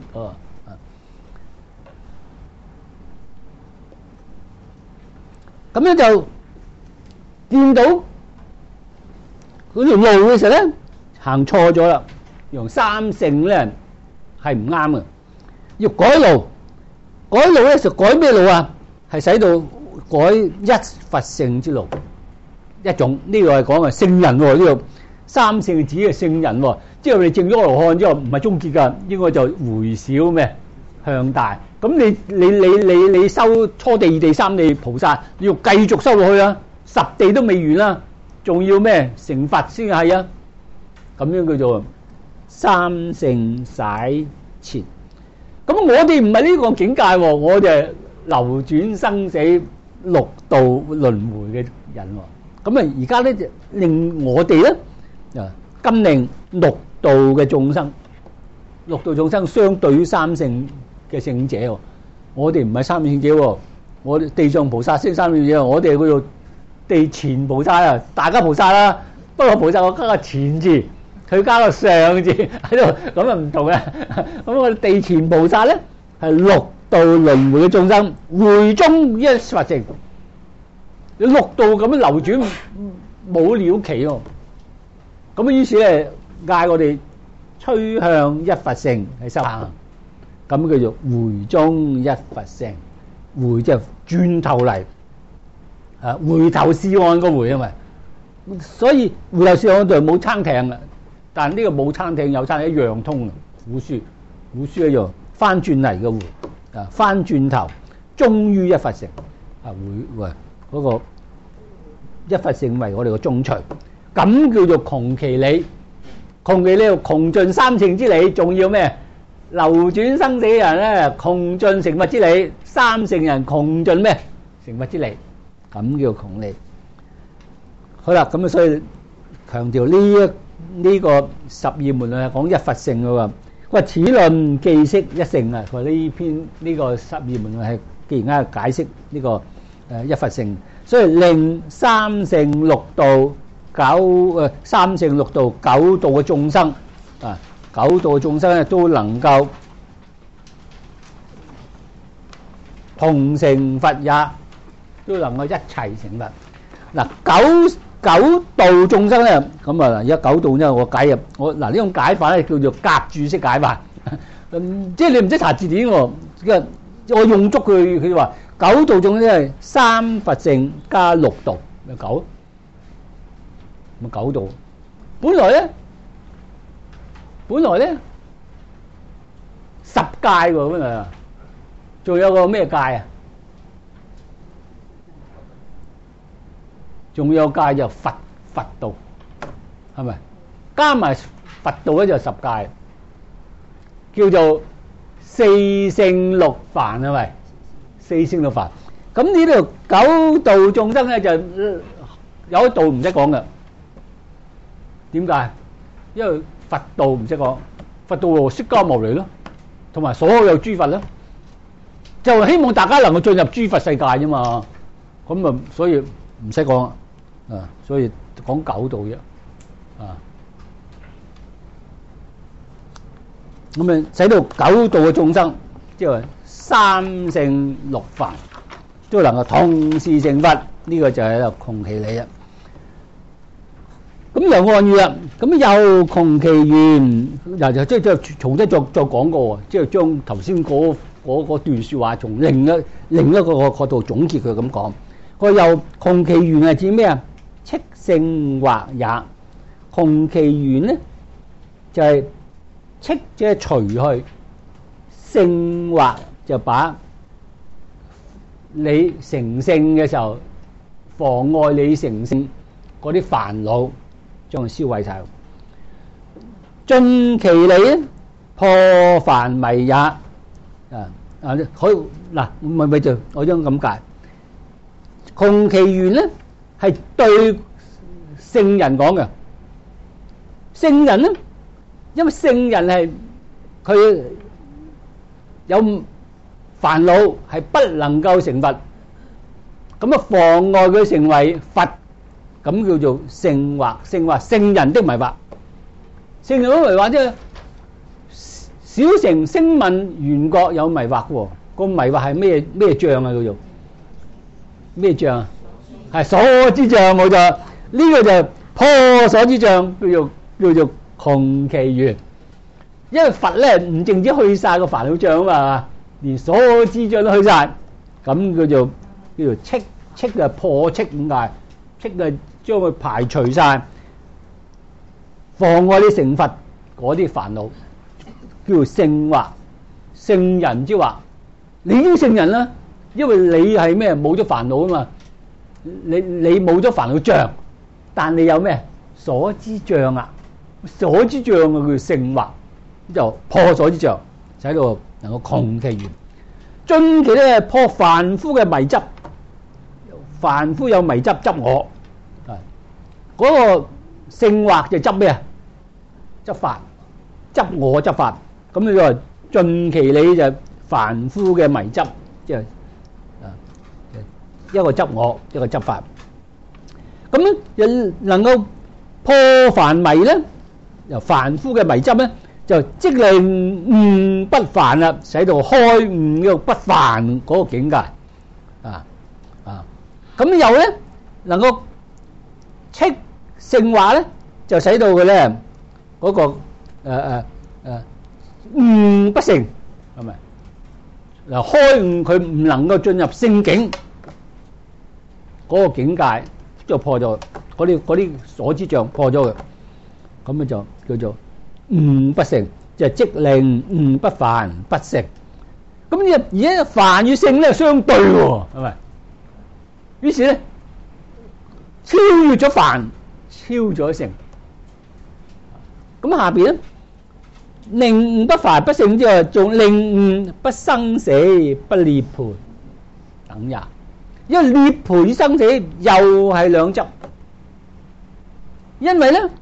咁樣就見到嗰條路嘅時候咧，行錯咗啦。用三乘咧係唔啱嘅，要改路。改路咧就改咩路啊？係使到改一佛乘之路。一種呢個係講嘅聖人喎，呢度三乘指嘅聖人喎，即係我哋證咗阿羅漢之後唔係終結㗎，應該就回小咩向大。咁你修初地、二地、三地菩薩，你要繼續修落去啊，十地都未完啦，仲要咩成佛先係啊？咁樣叫做三乘洗切。咁我哋唔係呢個境界喎，我哋係流轉生死六道輪迴嘅人喎。咁啊，而家咧就令我哋咧今令六道嘅眾生，六道眾生相對於三乘嘅聖者喎，我哋唔係三乘聖者喎，我哋地上菩薩升三乘聖者，我哋叫做地前菩薩啊，大家菩薩啦，不過菩薩我加個前字，佢加個上字喺度，咁啊唔同嘅。咁我哋地前菩薩咧係六道輪迴嘅眾生，回中一佛乘。你六道咁樣流轉冇了期喎，咁啊於是咧嗌我哋趨向一佛乘係修行，咁叫做回中一佛乘。回即係轉頭嚟，回頭是岸個回啊嘛，所以回頭是岸度冇撐艇嘅，但呢個冇撐艇有撐艇一樣通嘅，古書一樣翻轉嚟嘅回翻轉頭終於一佛乘回嗰個一佛乘為我哋個中隨，咁叫做窮其理。窮其理窮盡三乘之理，仲要咩？流轉生死嘅人咧，窮盡成佛之理；三乘人窮盡咩？成佛之理，咁叫窮理。好啦，咁啊，所以強調呢個十二門論係講一佛乘嘅喎。佢話此論既識一乘啊，佢話呢篇呢個十二門論係既然啱解釋呢個一佛乘。所以令三乘六道三乘六道九道嘅眾生九道嘅眾生咧都能夠同成佛也，都能夠一齊成佛。嗱， 九道眾生咧，咁啊而家九道咧，我解入我嗱呢種解法咧叫做夾注式解法，即係你唔識查字典喎，我用足佢話九道眾生係三佛性加六道，咪九，咪九道。本來咧十界喎，本來仲有個咩界啊？仲有界就佛道，係咪？加埋佛道咧就十界，叫做四聖六凡，係咪？四聖六凡。咁呢度九道眾生咧就有一道唔識講嘅，點解？因為佛道唔識講，佛道釋迦牟尼咯，同埋所有諸佛咯，就希望大家能夠進入諸佛世界啫嘛。咁啊，所以唔識講啊，所以講九道啫啊。咁啊，使到九道嘅眾生，即係三聖六凡都能夠同時成佛，呢個就係一個窮其理啊。咁又按語啦，咁又窮其緣，又即係重新再講過，即係將頭先嗰段説話從另一個角度總結佢咁講。佢又窮其緣係指咩啊？斥聖惑也。窮其緣咧就係斥即係除去，聖惑就把你成聖嘅時候妨礙你成聖嗰啲煩惱，將佢燒毀晒。盡其理咧，破梵迷也。可以嗱，咪就我將咁解。窮其緣咧係對聖人講嘅。聖人咧，因為聖人係佢有煩惱，係不能夠成佛，咁啊妨礙佢成為佛，咁叫做聖惑。聖惑，聖人的迷惑。聖人的迷惑即係小乘聲聞緣覺有迷惑喎。個迷惑係咩障啊？叫做咩障啊？係所知障，冇錯。呢個就破所知障，叫做窮其緣。因為佛咧唔淨止去晒個煩惱障啊嘛，連所知障都去晒，咁叫做斥嘅破斥，點解？斥係將佢排除晒，妨礙你成佛嗰啲煩惱，叫做聖惑。聖人之惑，你已經聖人啦，因為你係咩？冇咗煩惱啊嘛，你冇咗煩惱障，但你有咩？所知障啊，所知障啊叫聖惑，就破所知障，使到能夠窮其緣。盡其咧破凡夫嘅迷執，凡夫有迷執我，嗰個聖惑就執咩啊？執法，執我執法。咁你話盡其理就凡夫嘅迷執，即係一個執我，一個執法。咁又能夠破凡迷咧，由凡夫嘅迷執咧，就即令悟不凡啦，使到開悟嘅不凡嗰個境界。咁又咧能夠斥聖惑咧，就使到佢咧嗰個悟不成，係咪？嗱，開悟佢唔能夠進入聖境嗰個境界，就破咗嗰啲所知障，破咗佢，咁咧就叫做悟不成，就即令悟不凡不成。咁呢而家凡與聖咧相對喎，係咪？於是咧超越咗凡，超咗聖。咁下邊咧，令悟不凡不聖之外，仲令悟不生死不涅槃等也。因為涅槃與生死又係兩執，因為咧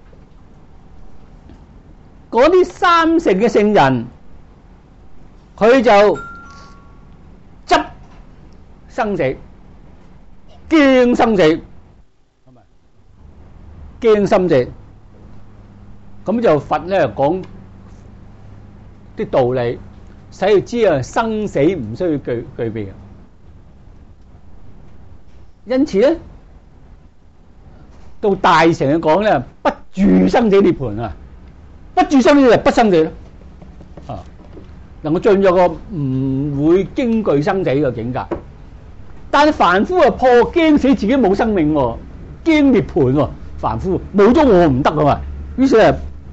嗰啲三乘嘅聖人，佢就執生死，驚生死，係咪？驚生死，咁就佛咧講啲道理，使佢知啊生死唔需要具備嘅。因此咧， 到大乘去講咧，不住生死涅槃啊，不住生死就不生死咯，啊，能夠進入個唔會驚懼生死嘅境界。但係凡夫啊，破驚死自己冇生命喎，驚涅槃喎，凡夫冇咗我唔得啊嘛，於是啊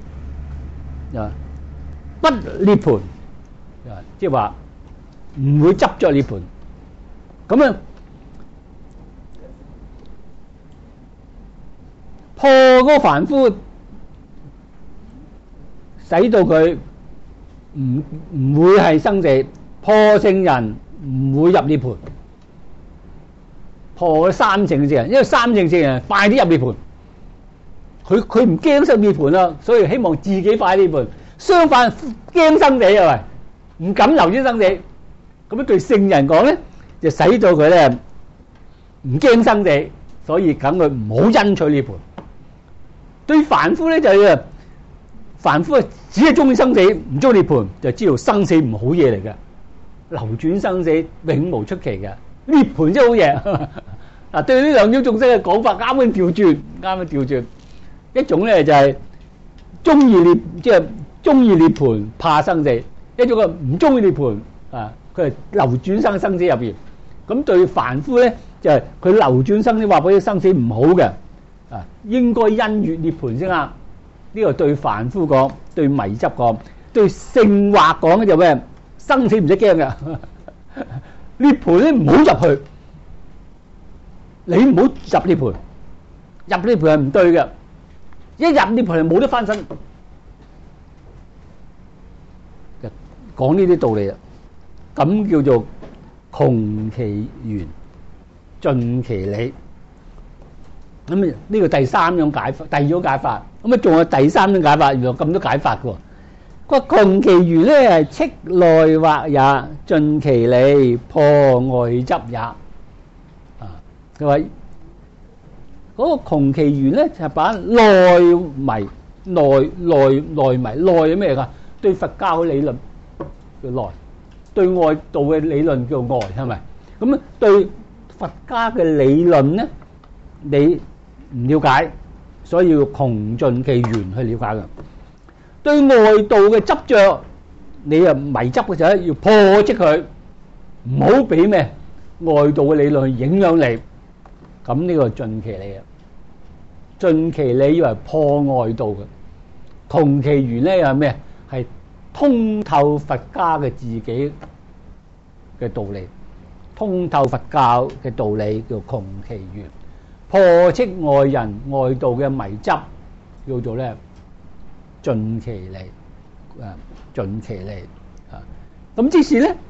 不涅槃，即係話唔會執着涅槃，咁啊破嗰個凡夫，使到佢唔會係生死，破聖人唔會入涅槃，破三乘聖人，因為三乘聖人快啲入涅槃，佢唔驚生涅槃啦，所以希望自己快啲涅槃。相反驚生死啊，喂，唔敢留於生死，咁樣對聖人講咧，就使到佢咧唔驚生死，所以等佢唔好因取涅槃。對凡夫咧就係凡夫只係中意生死，唔中意涅槃，就知道生死唔好嘢嚟嘅，流轉生死永無出奇嘅，涅槃真係好嘢。嗱，對呢兩種眾生嘅講法啱啱調轉，啱啱調轉。一種咧就係中意涅，即係中意涅槃怕生死；一種個唔中意涅槃啊，佢係流轉生死入邊。咁對凡夫咧就係佢流轉生死，話俾佢生死唔好嘅啊，應該因悅涅槃先啦。呢個對凡夫講，對迷執講，對聖惑講咧就咩？生死唔使驚嘅，涅槃咧唔好入去，你唔好入涅槃，入涅槃係唔對嘅，一入涅槃係冇得翻身。講呢啲道理啦，咁叫做窮其源，盡其理。咁呢個第三種解法，第二種解法，咁啊仲有第三種解法，原來咁多解法嘅。佢話窮其源咧係斥內惑也，盡其理破外執也。啊，佢話嗰個窮其源咧就係把內迷、內迷、內係咩㗎？對佛教嘅理論叫內，對外道嘅理論叫外，係咪？咁對佛家嘅理論咧，你唔了解，所以要窮盡其源去了解嘅。對外道嘅執着，你啊迷執嘅時候要破斥佢，唔好俾咩外道嘅理論去影響你。咁呢個盡其理啊，盡其理要係破外道嘅。窮其源咧又係咩？係通透佛家嘅自己嘅道理，通透佛教嘅道理叫窮其源，破斥外人外道嘅迷執，叫做咧盡其理啊，盡其理啊。咁即是咧，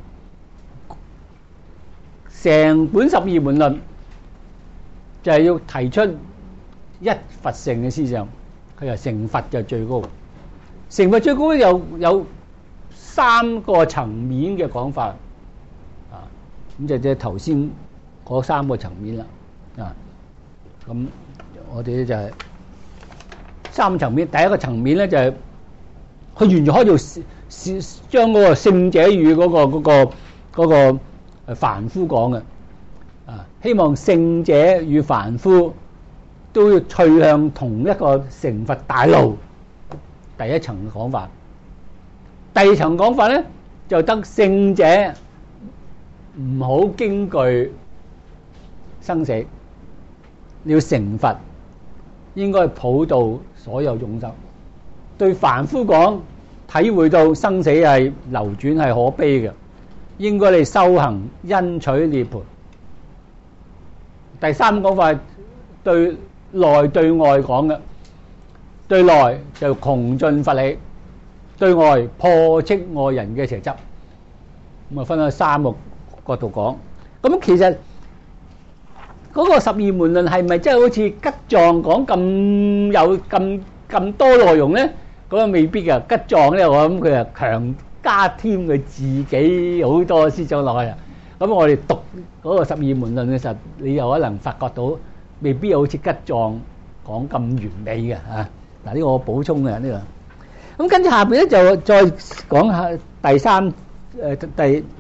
成本十二門論就係要提出一佛性嘅思想，佢係成佛就最高，成佛最高咧有三個層面嘅講法啊，咁就即係頭先嗰三個層面啦啊。咁我哋咧就係三個層面，第一個層面咧就係佢完全可以將嗰個聖者與嗰個凡夫講嘅啊，希望聖者與凡夫都要趨向同一個成佛大路。第一層嘅講法，第二層講法咧就得聖者唔好驚懼生死，你要成佛，應該普渡所有眾生。對凡夫講，體會到生死係流轉係可悲嘅，應該你修行因取涅槃。第三講法對內對外講嘅，對內就窮盡佛理，對外破斥外人嘅邪執。咁啊分咗三個角度講。咁其實嗰個十二門論係咪真係好似吉藏講咁有咁多內容咧？咁啊未必嘅。吉藏咧，我諗佢係強加添佢自己好多思想落去啊。咁我哋讀嗰個十二門論嘅時候，你又可能發覺到未必好似吉藏講咁完美嘅嚇。嗱，呢個我補充嘅呢個。咁跟住下邊咧就再講下第三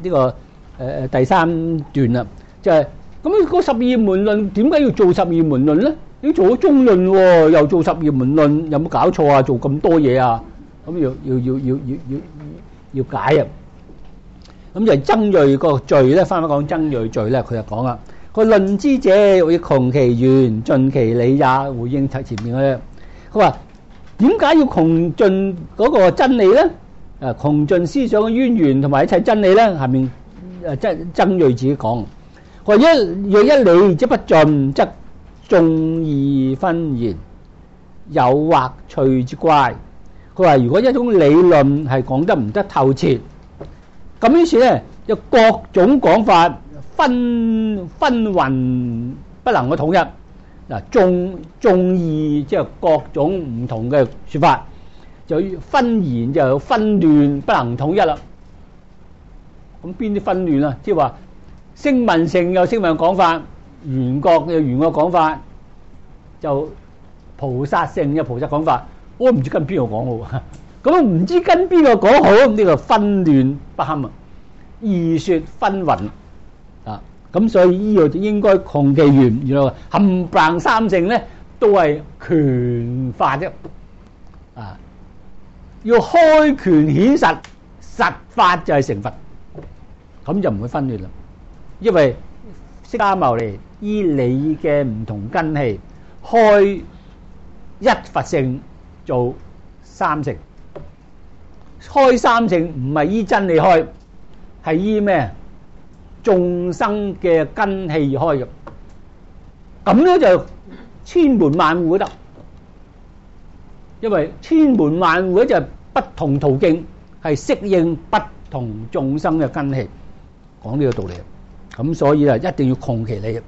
第三段啦，就係咁嗰十二門論點解要做十二門論咧？ 你做咗中論喎，又做十二門論，有冇搞錯啊？做咁多嘢啊？咁要解啊！咁就曾銳個序咧，翻返講曾銳序咧，佢就講啦：佢論之者，要窮其源，盡其理也。回應前面嘅，佢話點解要窮盡嗰個真理咧？窮盡思想嘅淵源同埋一切真理咧。下面曾銳自己講，佢話若一理即不盡，則眾義紛然，有惑趣之怪。佢話如果一種理論係講得唔得透徹，咁於是咧有各種講法紛紜不能夠統一。嗱，眾義即係各種唔同嘅說法，就紛然就紛亂不能統一啦。咁邊啲紛亂啊？即係話聲聞乘有聲聞講法，緣覺有緣覺講法，就菩薩乘有菩薩講法，我唔知跟邊個講好。咁唔知跟邊個講好，呢個紛亂不堪啊，義說紛紜啊。咁所以呢個就應該窮其源，原來冚唪唥三乘咧都係權法啫，啊，要開權顯實，實法就係成佛，咁就唔會紛亂啦。因為釋迦牟尼依理嘅唔同根器，開一佛乘做三乘，開三乘唔係依真理開，係依咩？眾生嘅根器而開嘅，咁咧就千門萬戶都得。因為千門萬戶咧就不同途徑，係適應不同眾生嘅根器，講呢個道理。咁所以啊，一定要窮其理。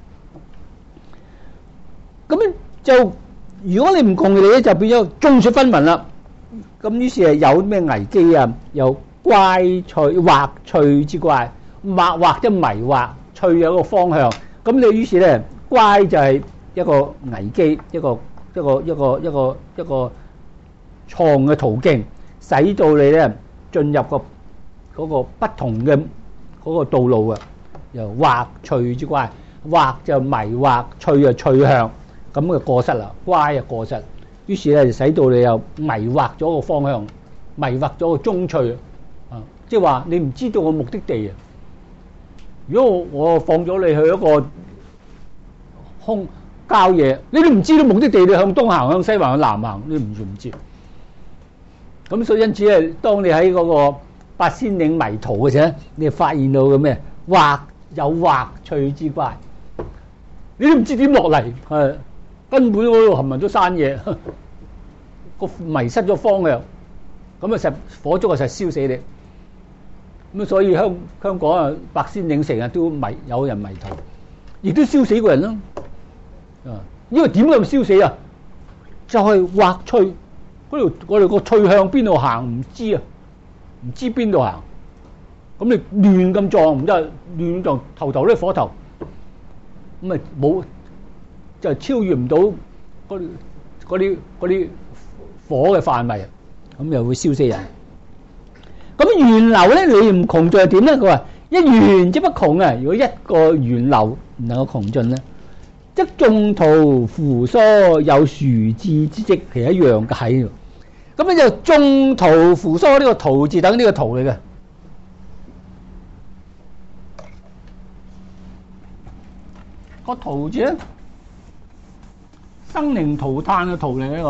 咁就如果你唔窮其理咧，就變咗眾說紛紜啦。咁於是係有咩危機啊？有怪趣惑趣之怪。惑即迷惑，趣有一個方向。咁你於是咧，乖就係一個危機，一個錯嘅途徑，使到你咧進入嗰個不同嘅嗰個道路啊。又惑趣之怪，惑就迷惑，趣就趣向，咁就過失啦。乖就過失，於是咧就使到你又迷惑咗個方向，迷惑咗個中趣啊。即係話你唔知道個目的地啊。如果我放咗你去一個空郊野，你都唔知道目的地，你向東行、向西行、向南行，你唔知。咁所以因此咧，當你喺嗰個八仙嶺迷途嘅時候，你就發現到嘅咩惑有惑趣之怪，你都唔知點落嚟，根本嗰度冚唪唥都山野，個迷失咗方向，咁啊實火燭啊實燒死你。咁所以香港啊，八仙嶺成日都有人迷途，亦都燒死過人啦。因為點解咁燒死啊？就係惑趣嗰度，我哋個趣向邊度行唔知啊，唔知邊度行。咁你亂咁撞唔得，亂撞頭都係火頭，咁咪冇就超越唔到嗰啲火嘅範圍，咁又會燒死人。咁源流咧，你唔窮盡係點咧？佢話一源即不窮啊！如果一個源流唔能夠窮盡咧，則眾途扶疏有殊智之跡，其實一樣嘅係。咁咧就眾途扶疏，呢個途字等呢個途嚟嘅。個途字咧，生靈塗炭嘅途嚟嘅呢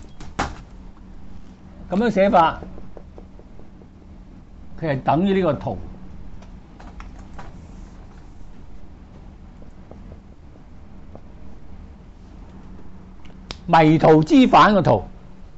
個，咁樣寫法。佢係等於呢個途，迷途知返個途。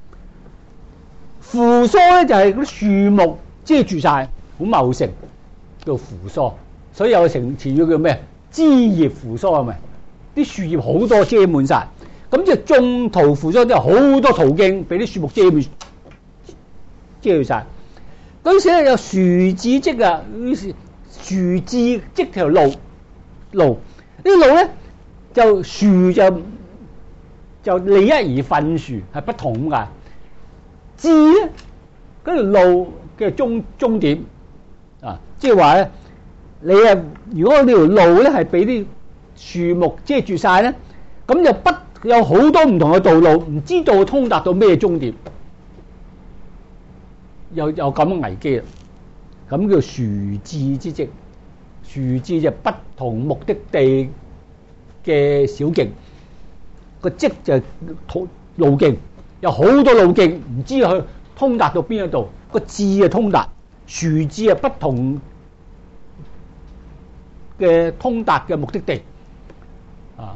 扶疏咧就係嗰啲樹木遮住晒，好茂盛，叫扶疏。所以有個成詞語叫咩？枝葉扶疏係咪？啲樹葉好多遮滿晒，咁即係眾途扶疏，即係好多途徑俾啲樹木遮住晒。嗰時咧有殊智跡啊，於是殊智跡條路，呢個路咧就殊就利一而分殊，係不同咁解。智咧嗰條路嘅終點啊，即係話咧你啊，如果呢條路咧係俾啲樹木遮住晒咧，咁就不有好多唔同嘅道路，唔知道通達到咩終點，有咁嘅危機啦。咁叫殊至之跡，殊至就不同目的地嘅小徑，個跡就係路徑，有好多路徑，唔知去通達到邊一度。個至係通達，殊至係不同嘅通達嘅目的地啊。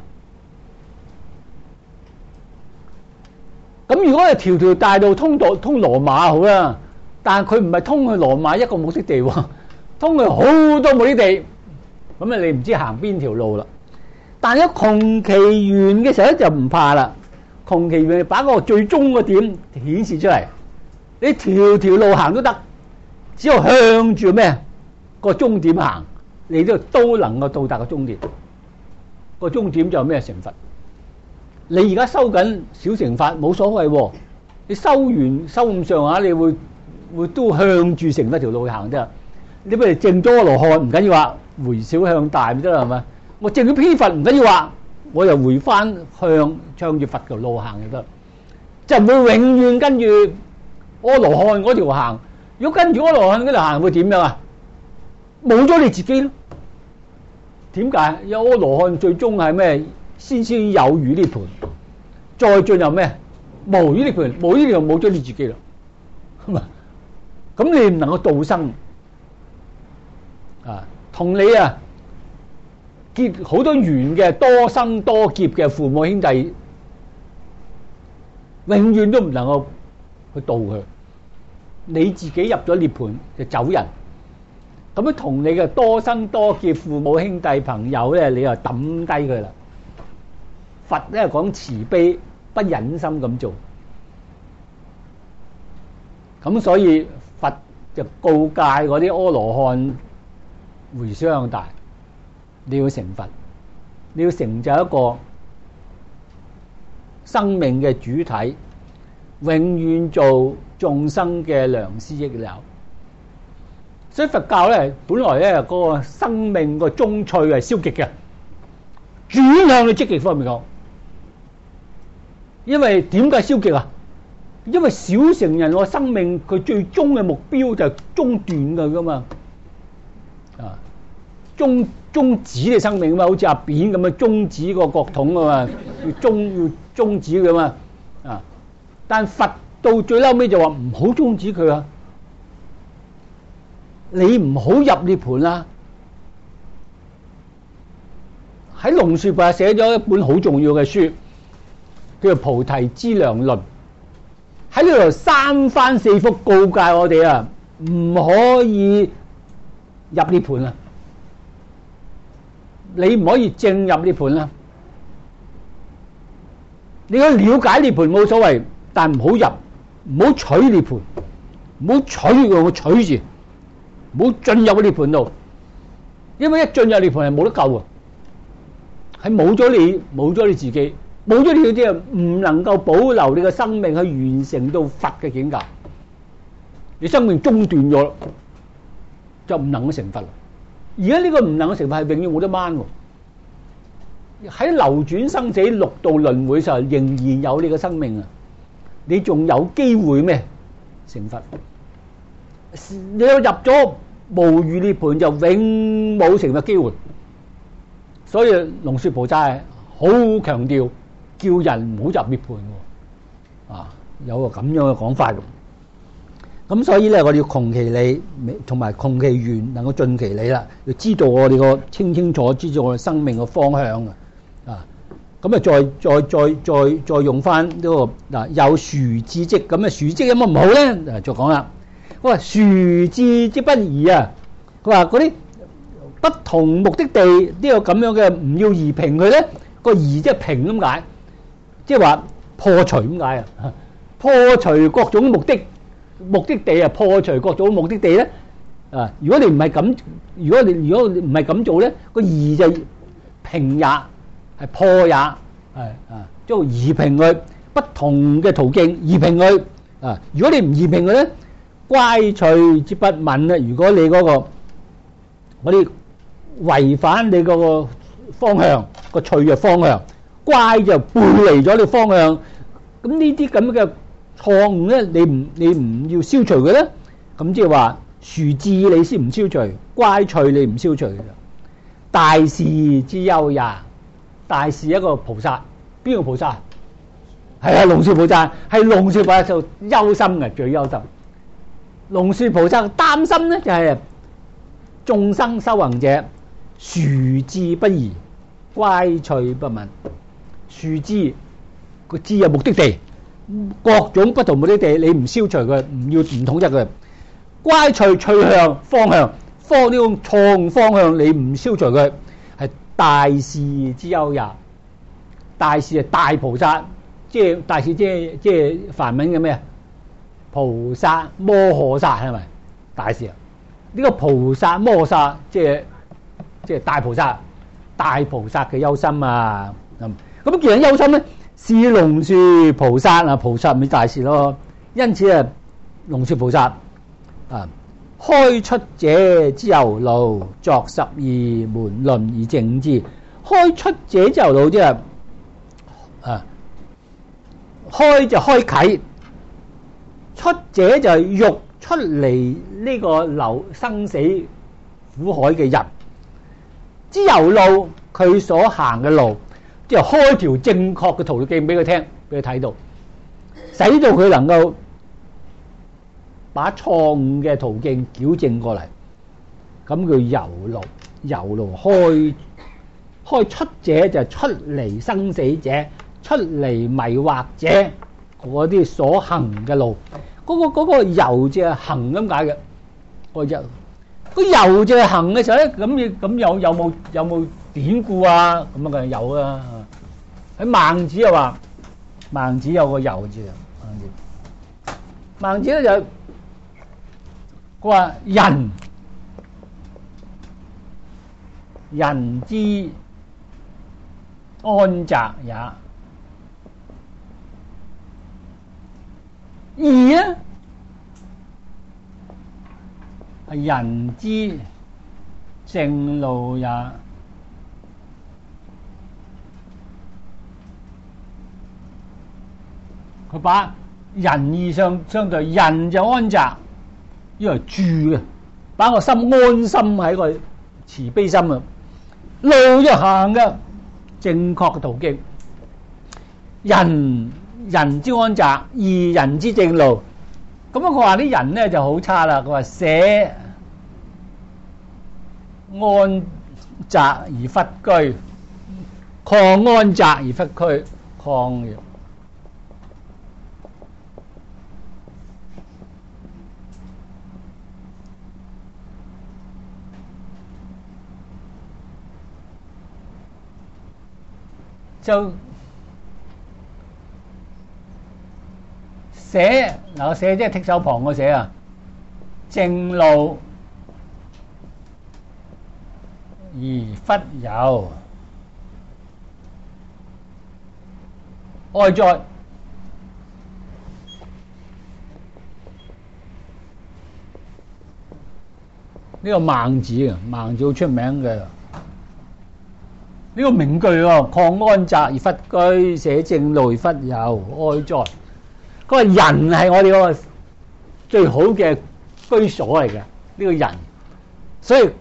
咁如果係條條大道通羅馬好啦，但係佢唔係通去羅馬一個目的地喎，通去好多目的地，咁啊你唔知行邊條路啦。但係窮其原嘅時候咧就唔怕啦，窮其原把個最終個點顯示出嚟，你條條路行都得，只要向住咩個終點行，你都能夠到達個終點。個終點就係咩？成佛。你而家修緊小乘法冇所謂喎，你修咁上下，你會都向住成佛條路行啫。你不如證咗阿羅漢唔緊要話，回小向大咪得啦，係咪？我證咗偏佛唔緊要話，我又回翻向住佛條路行就得，就唔會永遠跟住阿羅漢嗰條行。如果跟住阿羅漢嗰條行會點樣啊？冇咗你自己咯。點解？有阿羅漢最終係咩？先有餘涅槃，再進入咩？無餘涅槃，無餘涅槃冇咗你自己啦。咁你唔能夠度生啊，同你啊結好多緣嘅多生多劫嘅父母兄弟，永遠都唔能夠去度佢。你自己入咗涅槃就走人，咁樣同你嘅多生多劫父母兄弟朋友咧，你又抌低佢啦。佛咧講慈悲，不忍心咁做，咁所以佛就告誡嗰啲阿羅漢回小向大，你要成佛，你要成就一個生命嘅主體，永遠做眾生嘅良師益友。所以佛教咧本來咧嗰個生命個中趣係消極嘅，轉向去積極方面講。因為點解消極啊？因為小乘人個生命佢最終嘅目標就係中斷噶嘛，啊終止你生命啊嘛，好似阿扁咁樣終止個國統啊嘛，要終止噶嘛啊！但佛到最嬲尾就話唔好終止佢啊，你唔好入涅槃啊！喺龍樹菩薩寫咗一本好重要嘅書，叫做《菩提資糧論》，喺呢度三番四復告誡我哋啊，唔可以入涅槃啊！你唔可以正入涅槃啊！你可以了解涅槃冇所謂，但唔好入，唔好取涅槃，唔好取用個取字，唔好進入個涅槃度，因為一進入涅槃係冇得救啊！係冇咗你自己。冇咗呢啲啊，唔能夠保留你嘅生命去完成到佛嘅境界。你生命中斷咗，就唔能夠成佛。而家呢個唔能夠成佛係永遠冇得掹喎。喺流轉生死六道輪迴上，仍然有你嘅生命啊！你仲有機會咩成佛？你有入咗無餘涅槃，就永冇成佛機會。所以龍樹菩薩好強調。叫人唔好入涅槃喎，啊，有個咁樣嘅講法。咁所以咧，我哋要窮其理，同埋窮其緣，能夠盡其理啦。要知道我哋個清楚，知道我哋生命嘅方向啊。咁啊，再用翻呢個嗱，有殊至跡，咁啊，殊跡有乜唔好咧？就講啦。佢話殊至之不移啊。佢話嗰啲不同目的地呢個咁樣嘅，唔要移平佢咧，個移即係平咁解。即係話破除咁解啊！破除各種目的地啊，破除各種目的地咧啊！如果你唔係咁，如果你唔係咁做咧，個移就平也，係破也，係啊，即係移平佢不同嘅途徑，移平佢啊！如果你唔移平佢咧，乖趣之不敏咧，如果你嗰個嗰啲違反你嗰個方向個趣嘅方向。 乖就背離咗你方向。咁呢啲咁嘅錯誤咧，你唔要消除佢咧，咁即係話殊智你先唔消除，乖趣你唔消除嘅。大士之優也，大士一個菩薩，邊個菩薩？係啊，龍樹菩薩，係龍樹菩薩就憂心嘅，最憂心。龍樹菩薩擔心咧就係眾生修行者殊智不移，乖趣不泯。殊智個智有目的地，各種不同目的地，你唔消除佢，唔統一佢。乖趣趣向方向，呢種錯誤方向你唔消除佢，係大士之優也。大士係大菩薩，即係大士，即係梵文嘅咩啊？菩薩摩訶薩係咪？大士啊！呢個菩薩摩訶薩即係大菩薩，大菩薩嘅憂心啊！咁既然憂心咧，是龍樹菩薩啊，菩薩咪大士咯。因此啊，龍樹菩薩啊，開出者之由路，作12門論而證之。開出者之由路即係啊，開就開啟，出者就係欲出嚟呢個流生死苦海嘅人之由路，佢所行嘅路，即係開條正確嘅途徑俾佢聽，俾佢睇到，使到佢能夠把錯誤嘅途徑矯正過嚟。咁佢由路，由路開出者就係出離生死者，出離迷惑者嗰啲所行嘅路。嗰個由就係行咁解嘅，個由就係行嘅時候咧，咁有冇典故啊？咁啊梗係有啊！喺孟子又話，孟子有個由字啊。孟子咧就佢話人之安宅也。義咧係人之正路也。佢把仁義相對，人就安宅，因為住嘅，把個心安心喺個慈悲心啊。路就行嘅正確嘅途徑，人之安宅，義人之正路。咁佢話啲人咧就好差啦。佢話捨安宅而弗居，曠安宅而弗居，曠嘅。就捨嗱，捨即係剔手旁個捨啊，正路而弗由，哀哉！呢個孟子啊，孟子好出名嘅。呢個名句喎，曠安宅而弗居，捨正路而弗由，哀哉！佢話人係我哋個最好嘅居所嚟嘅，呢個人，所以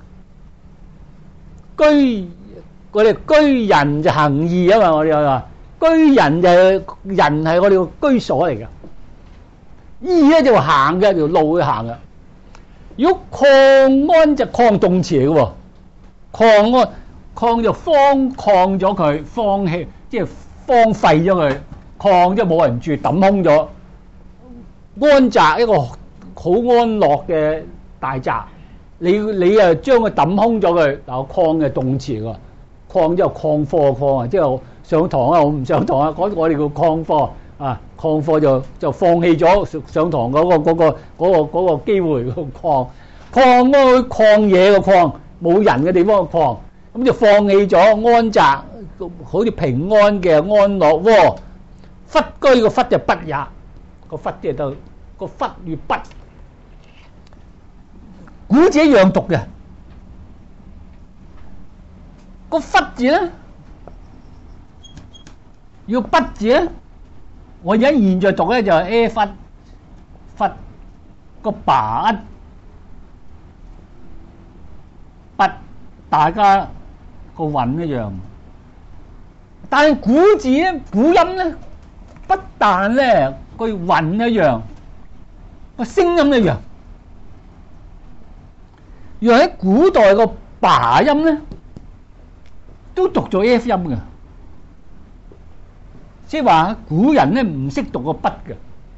我哋居人就行義啊嘛，我哋話居人就人係我哋個居所嚟嘅，義咧就行嘅條路去行嘅。如果曠安就曠動詞嚟嘅喎，曠安。曠就荒曠咗佢，放棄即係荒廢咗佢。曠即係冇人住，抌空咗。安宅一個好安樂嘅大宅，你啊將佢抌空咗佢。嗱，曠嘅動詞喎，曠即係曠課曠啊，即係上堂啊，我唔上堂啊，我哋叫曠課啊，曠課就放棄咗上堂嗰個機會個曠。曠嗰個曠野嘅曠，冇人嘅地方嘅曠。咁就放棄咗安宅，好似平安嘅安樂窩。弗居個弗就不也，個弗即係到個弗與不，古字一樣讀嘅。個弗字咧要筆字咧，我而家現在讀咧就係 A 忽忽個把筆，大家個韻一樣。但係古字咧，古音咧，不但咧個韻一樣，個聲音一樣。原來喺古代個把音咧，都讀咗 F 音嘅，即係話古人咧唔識讀個筆嘅。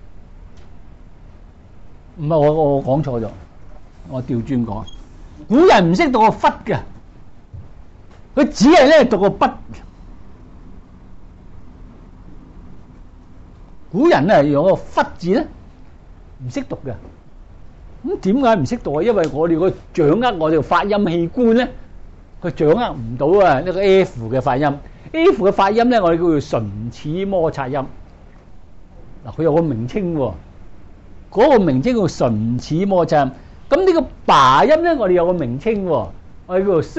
唔係我講錯咗，我調轉講，古人唔識讀個忽嘅，佢只係咧讀個筆。古人咧用個忽字咧唔識讀嘅，咁點解唔識讀啊？因為我哋個掌握我哋發音器官咧，佢掌握唔到啊呢個 F 嘅發音。F 嘅發音咧，我哋叫做唇齒摩擦音。嗱，佢有個名稱喎，嗰個名稱叫唇齒摩擦音。咁呢個把音咧，我哋有個名稱喎，我哋叫做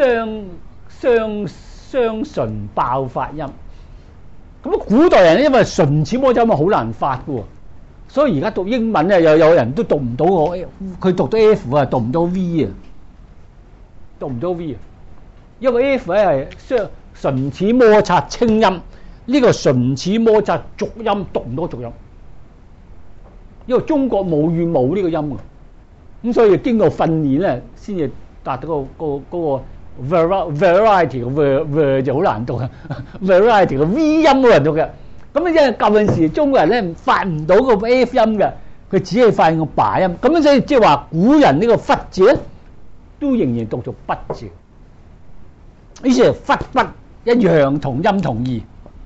雙唇爆發音。咁古代人咧，因為唇齒摩擦音好難發嘅喎，所以而家讀英文咧，又有人都讀唔到佢讀到 F 啊，讀唔到 V 啊，讀唔到 V 啊，因為 F 咧係唇齒摩擦清音，呢個唇齒摩擦濁音讀唔到濁音，因為中國母語冇呢個音嘅，咁所以經過訓練咧，先至達到嗰個 variety 嘅 ver 就好難讀啊 ，variety 嘅 V 音冇人讀嘅。咁因為舊陣時中國人咧發唔到個 F 音嘅，佢只係發現個把音。咁樣所以即係話古人呢個忽字咧，都仍然讀做筆字。於是忽筆一樣同音同義。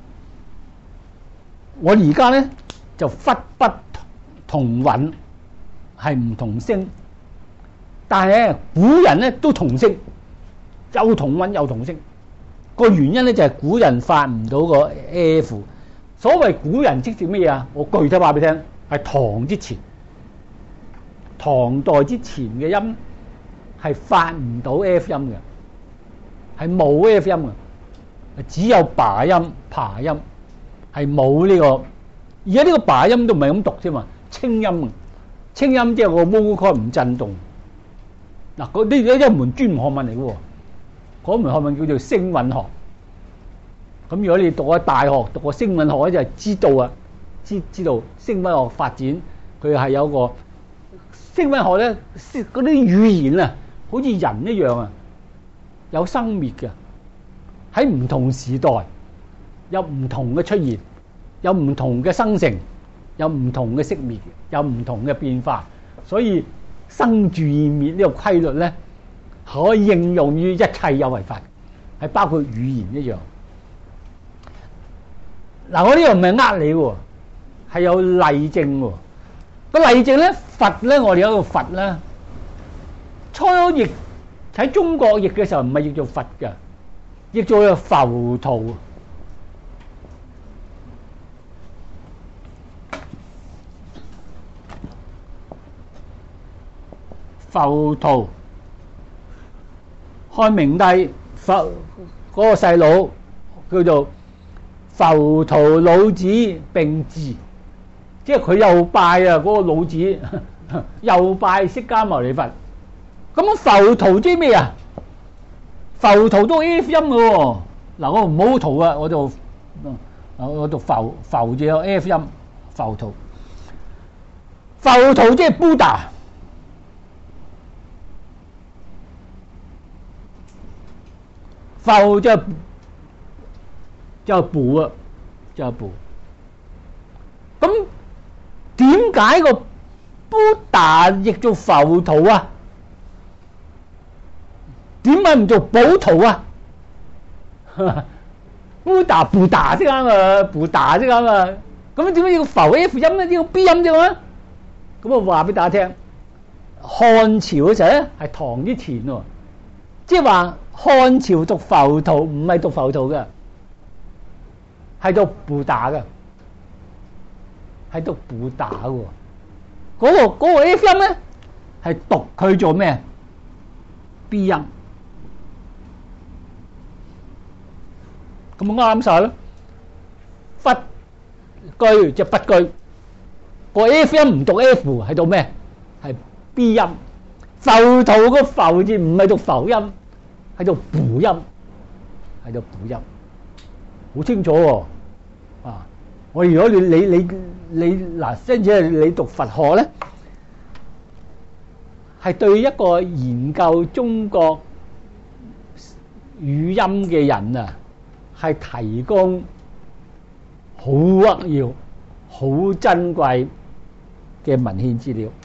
我而家咧就忽筆同韻係唔同聲，但係咧古人咧都同聲。又同韻又同聲，個原因咧就係古人發唔到個 F。所謂古人即係咩啊？我具體話俾你聽，係唐之前、唐代之前嘅音係發唔到 F 音嘅，係冇 F 音嘅，只有把音、爬音，係冇呢個。而家呢個把音都唔係咁讀啫嘛，清音，清音即係個 vocal cord 唔震動。嗱，嗰啲一門專門學問嚟嘅喎。嗰門學問叫做聲韻學。咁如果你讀咗大學讀過聲韻學咧，就係知道啊，知道聲韻學發展佢係有個聲韻學咧，嗰啲語言啊，好似人一樣啊，有生滅嘅，喺唔同時代有唔同嘅出現，有唔同嘅生成，有唔同嘅息滅，有唔同嘅變化，所以生住異滅呢個規律咧，可以應用於一切有為法，係包括語言一樣。嗱，我呢個唔係呃你喎，係有例證喎。個例證咧，佛咧，我哋有個佛咧，初譯喺中國譯嘅時候唔係譯做佛嘅，譯做浮屠。浮屠，漢明帝浮嗰個細佬叫做浮屠老子並治，即係佢又拜啊嗰個老子，又拜釋迦牟尼佛。咁浮屠即係咩啊？浮屠都 F 音嘅喎。嗱，我唔好圖啊，我讀浮字有 F 音，浮屠。浮屠即係 Buddha。浮就補啊，就補。咁點解個 Buddha 譯做浮屠啊？點解唔做寶屠啊？Buddha 先啱啊，Buddha先啱啊。咁點解要浮 F 音咧？要 B 音啫嘛？咁我話俾大家聽，漢朝嗰時候咧係唐之前喎，即係話漢朝讀浮屠唔係讀浮屠嘅。係讀布打嘅，係讀布打嘅。嗰個 F 音咧，係讀佢做咩 B 音，咁啱晒咯。 居即係不居，個 F 音唔讀 F 係讀咩？係 B 音。浮屠個浮字唔係讀浮音，係讀符音，係讀符音，好清楚喎。啊！我如果你嗱，甚至係你讀佛學咧，係對一個研究中國語音嘅人啊，係提供好扼要、好珍貴嘅文獻資料。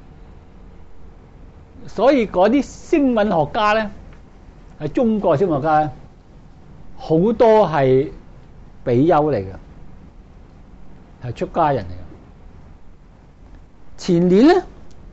所以嗰啲聲韻學家咧，係中國聲韻學家咧，好多係比丘嚟嘅，係出家人嚟嘅。前年咧，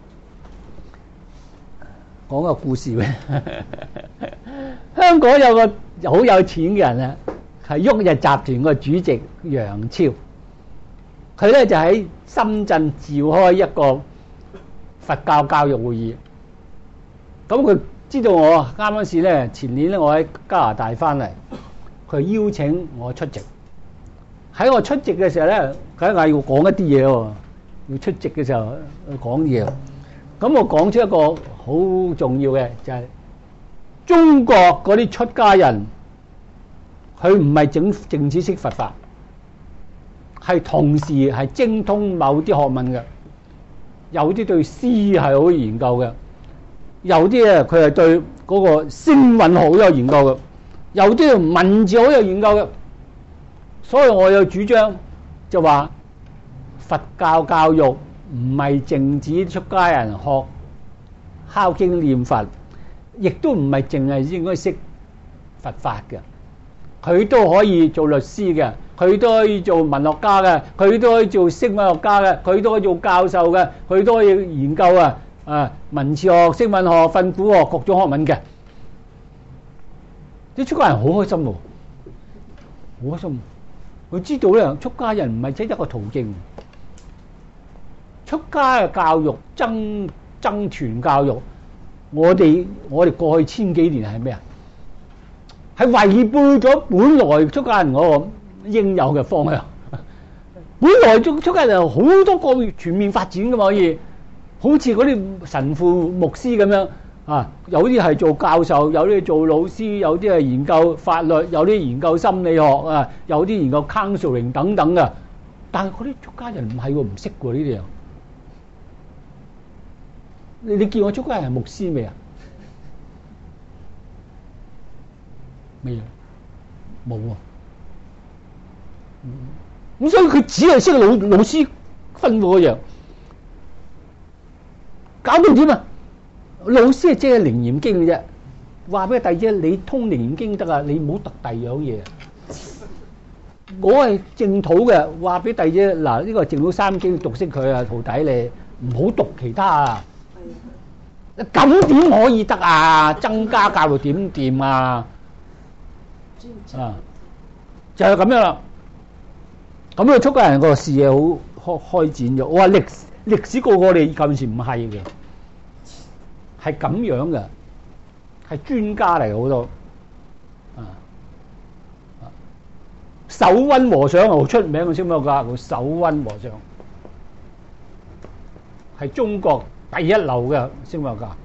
講個故事咩？香港有個好有錢嘅人啊，係旭日集團個主席楊超，佢咧就喺深圳召開一個佛教教育會議。咁佢知道我啱嗰時咧，前年咧我喺加拿大翻嚟，佢邀請我出席。喺我出席嘅時候咧，梗係要講一啲嘢喎，要出席嘅時候講嘢。咁我講出一個好重要嘅，就係中國嗰啲出家人，佢唔係淨止識佛法，係同時係精通某啲學問嘅，有啲對詩係好研究嘅。有啲咧，佢係對嗰個聲韻好有研究嘅；有啲文字好有研究嘅。所以我有主張就話，佛教教育唔係淨止出家人學敲經念佛，亦都唔係淨係應該識佛法嘅。佢都可以做律師嘅，佢都可以做文學家嘅，佢都可以做聲韻學家嘅，佢都可以做教授嘅，佢都可以研究文字學、聲韻學、訓詁學各種學問嘅。啲出家人好開心喎，好開心。佢知道咧，出家人唔係只一個途徑。出家嘅教育、僧傳教育，我哋過去千幾年係咩啊？係違背咗本來出家人嗰個應有嘅方向。本來出家人好多個全面發展噶嘛，可以。好似嗰啲神父、牧師咁樣啊，有啲係做教授，有啲做老師，有啲係研究法律，有啲研究心理學啊，有啲研究 counseling 等等嘅。但係嗰啲出家人唔係喎，唔識喎呢啲樣。你見我出家人係牧師未啊？未啊，冇啊。咁所以佢只係識老師吩咐嗰樣。搞到點啊？老師係即係《楞嚴經》嘅啫，話俾弟子你通《楞嚴經》得啊，你唔好讀第二樣嘢。我係淨土嘅，話俾弟子嗱，呢個淨土三經讀識佢啊，徒弟你唔好讀其他啊。咁點可以得啊？增加教育點掂啊？啊，就係咁樣啦。咁啊，出家人個視野好開展咗。我話歷史個我哋舊時唔係嘅，係咁樣嘅，係專家嚟好多。守溫和尚好出名嘅，識唔識噶？叫守溫和尚，係中國第一流嘅，識唔識噶？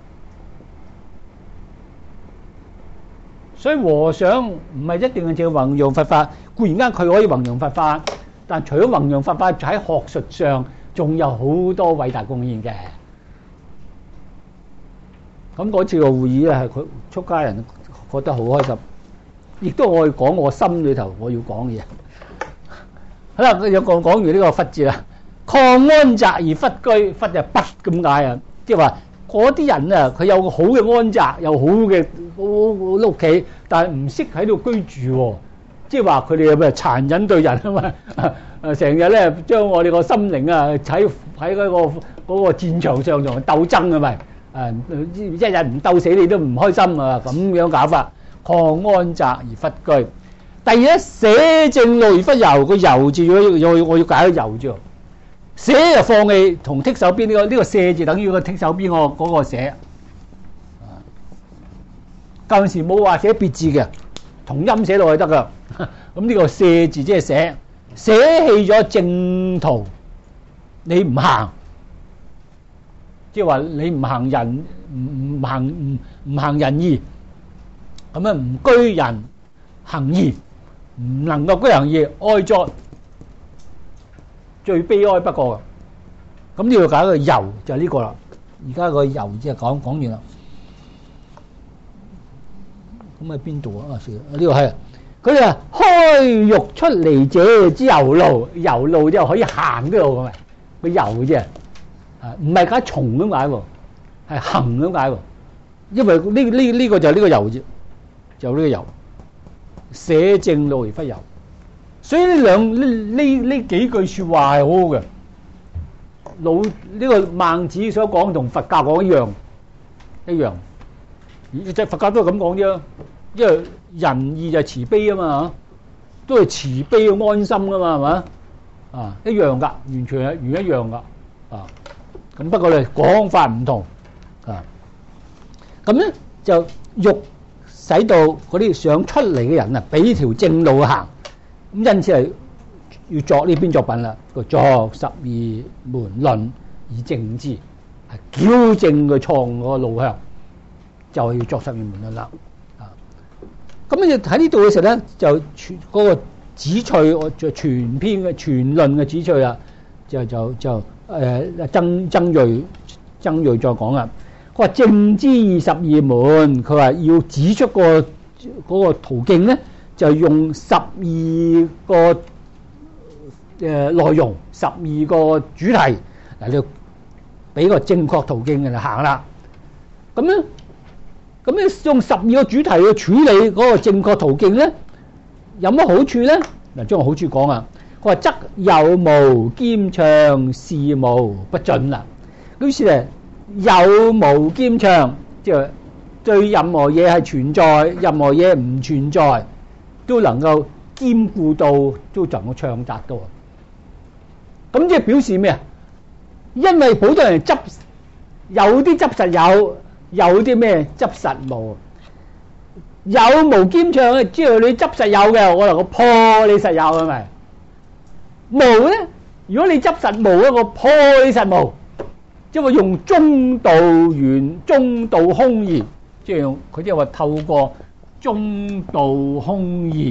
所以和尚唔係一定係淨係弘揚佛法，固然間佢可以弘揚佛法，但除咗弘揚佛法，喺學術上仲有好多偉大貢獻嘅。咁嗰次個會議咧，係佢出家人覺得好開心，亦都我講我心裏頭我要講嘢。好啦，有講完呢個佛字啦，曠安宅而弗居，弗就不咁解啊，即係話嗰啲人啊，佢有個好嘅安宅，有好嘅屋企，但係唔識喺度居住喎，即係話佢哋有咩殘忍對人啊嘛，成日咧將我哋個心靈啊喺嗰個戰場上同鬥爭啊咪，一日唔鬥死你都唔開心啊，咁樣搞法，曠安宅而弗居。第二咧，捨正路而弗遊，個遊字我要解個遊字。捨就放棄，同剔手邊呢個捨字等於個剔手邊嗰個捨。舊陣時冇話寫別字嘅，同音寫落去得噶。咁呢個捨字即係捨， 捨棄咗正途，你唔行，即係話你唔行仁，唔行仁義，咁樣唔居仁行義，唔能夠居行義，哀哉，最悲哀不過嘅。咁呢個搞個由就係呢個啦。而家個由即係講完啦。咁喺邊度啊？呢個係佢哋話開欲出離者之由路，由路即係可以行嘅路，係咪？佢由啫，唔係解從咁解喎，係行咁解喎。因為呢個就係呢個由啫，就呢個由，捨正路而忽由。所以呢幾句説話係好好嘅。呢個孟子所講同佛教講一樣。即係佛教都係咁講啫，因為仁義就係慈悲啊嘛，都係慈悲安心噶嘛，係嘛？啊，一樣噶，完全係一樣噶，啊，咁不過咧講法唔同，啊，咁咧就欲使到嗰啲想出嚟嘅人啊，俾條正路行，咁因此係要作呢篇作品啦，個作十二門論以正之，係矯正佢錯誤個路向。就係要作十二門論啦，啊！咁你喺呢度嘅時候咧，就嗰個子趣，我就全篇嘅全論嘅子趣啦，曾銳再講啦。佢話正之十二門，佢話要指出嗰個途徑咧，就用十二個內容，十二個主題嚟到俾個正確途徑嚟行啦。咁咧。咁你用十二個主題去處理嗰個正確途徑咧，有乜好處咧？嗱，將個好處講啊。佢話則有無兼暢，事無不盡啦。於是咧，有無兼暢，即係對任何嘢係存在，任何嘢唔存在，都能夠兼顧到，都能夠暢達到。咁即係表示咩啊？因為好多人執，有啲執實有。有啲咩執實無，有無兼暢咧，即係你執實有嘅，我能夠破你實有，係咪？無咧，如果你執實無咧，我破你實無，即係話用中道圓、中道空義，即係用佢即係話透過中道空義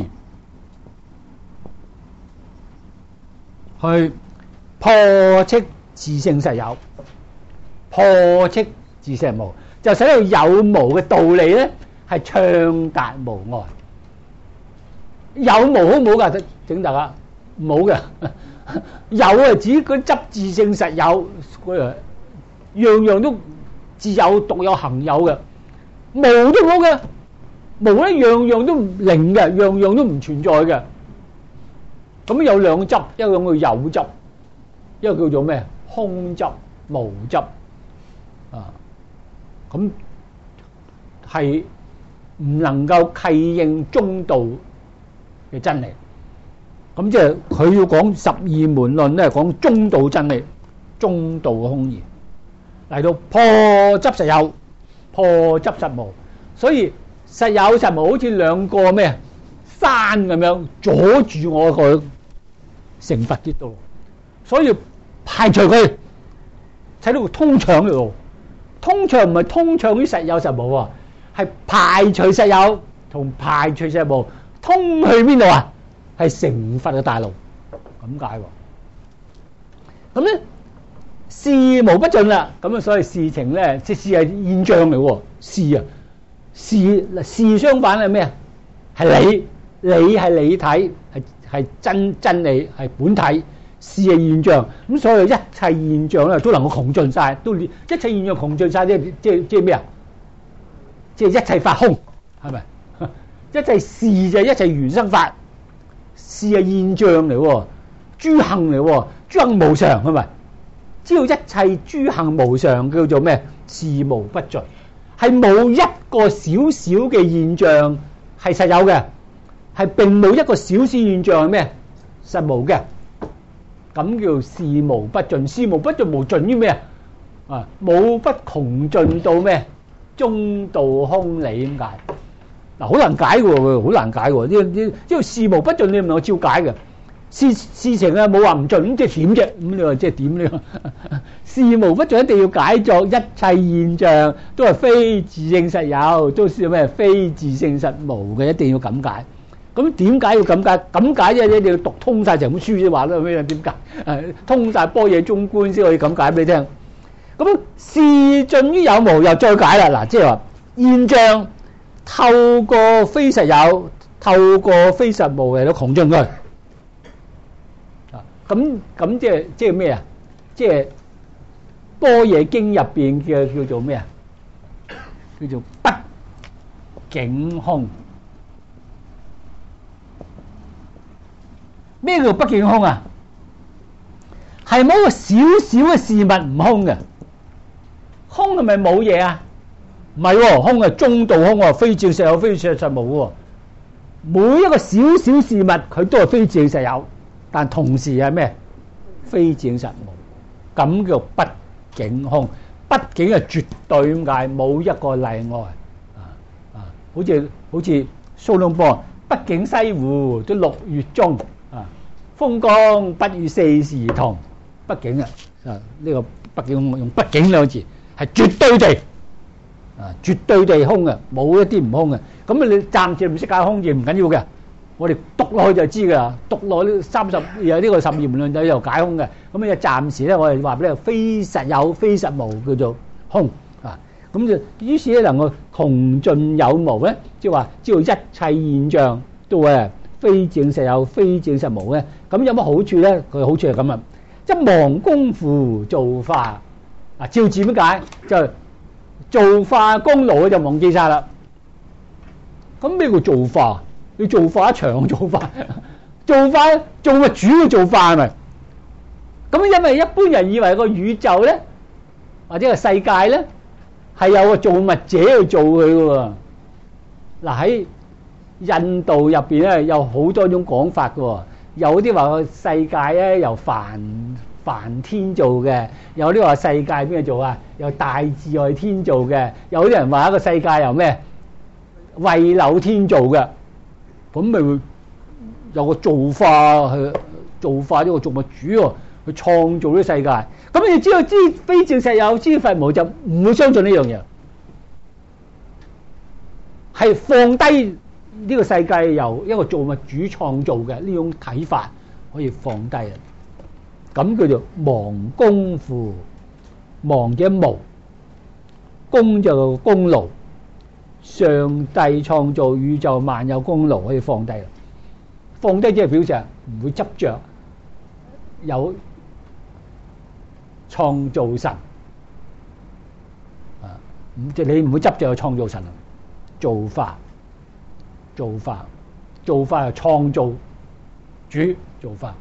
去破斥自性實有，破斥自性無。就使到有無嘅道理咧，係暢達無礙。有無好唔好噶？請大家唔好嘅。有係指佢執自性實有，樣樣都自有獨有行有嘅。無都好嘅，無咧樣樣都零嘅，樣樣都唔存在嘅。咁有兩執，一個叫有執，一個叫做咩？空執、無執啊。咁係唔能夠契應中道嘅真理，咁即係佢要講十二門論咧，講中道真理、中道嘅空義嚟到破執實有、破執實無，所以實有實無好似兩個咩山咁樣阻住我個成佛之道，所以要排除佢，使到通暢嘅路。通暢唔係通暢於實有實無啊，係排除實有同排除實無，通去邊度啊？係成佛嘅大路，咁解喎。咁咧事無不盡啦，咁啊所謂事情咧，即事係現象嚟喎，事啊事相反係咩啊？係理係理體，係真理係本體。事係現象，咁所有一切現象咧都能夠窮盡晒，都一切現象窮盡晒，即係咩啊？即係一切法空，係咪？一切事就係一切緣生法，事係現象嚟喎，諸行嚟喎，諸行無常，係咪？知道一切諸行無常叫做咩？事無不盡，係冇一個小小嘅現象係實有嘅，係並冇一個小小現象係咩？實無嘅。咁叫事無不盡，事無不盡無盡於咩啊？啊，冇不窮盡到咩？中道空理咁解。嗱，好難解嘅喎，好難解嘅喎。呢事無不盡你唔能夠照解嘅。 事情啊冇話唔準，即係點啫？咁你話即係點呢？事無不盡，一定要解作一切現象都係非自性實有，都係咩？非自性實無嘅，一定要咁解。咁點解要咁解？咁解啫，一定要讀通晒成本書先話啦。咩點解？通晒般若中觀先可以咁解俾你聽。咁事盡於有無，又再解啦。嗱，即係話現象透過非實有，透過非實無嚟到窮盡佢。咁即係咩啊？即係般若經入邊嘅叫做咩啊？叫做不境空。咩叫不境空啊？係冇個少少嘅事物唔空嘅。空係咪冇嘢啊？唔係喎，空係中道空喎，非自性實有，非自性實無喎。每一個少少事物佢都係非自性實有，但同時係咩？非自性實無。咁叫不境空。不境係絕對咁解，冇一個例外。好似蘇東坡，不境西湖都6月中。風光不與四時同。不境啊，呢個不境空用不境兩個字係絕對地絕對地空嘅，冇一啲唔空嘅。咁啊，你暫時唔識解空字唔緊要嘅，我哋讀落去就知㗎啦。讀落呢30有呢個十二門論就解空嘅。咁啊，暫時咧我哋話俾你，非實有非實無叫做空啊。咁就於是咧能夠窮盡有無咧，即係話知道一切現象都係非自性實有，非自性實無咧。咁有乜好處咧？佢好處係咁啊，即係忘功夫造化啊。照字點解？就造化功勞就忘記晒啦。咁咩叫造化？要造化一場造化，造化做嘅主要造化係咪？咁因為一般人以為個宇宙咧，或者個世界咧，係有個造物者去做佢嘅喎。嗱，喺印度入邊咧有好多種講法嘅喎，有啲話個世界咧由梵天做嘅，有啲話世界邊個做啊？由大自在天做嘅，有啲人話一個世界由咩？慧柳天做嘅，咁咪會有個造化去造化呢個造物主喎，去創造呢個世界。咁你知道知非自性實有，知法無，就唔會相信呢樣嘢，係放低呢個世界由一個造物主創造嘅呢種睇法，可以放低啊。咁叫做忘功夫，忘嘅無，功就功勞。上帝創造宇宙萬有功勞可以放低啦，放低即係表示唔會執着有創造神啊，即係你唔會執着有創造神啊，造化係創造主造化，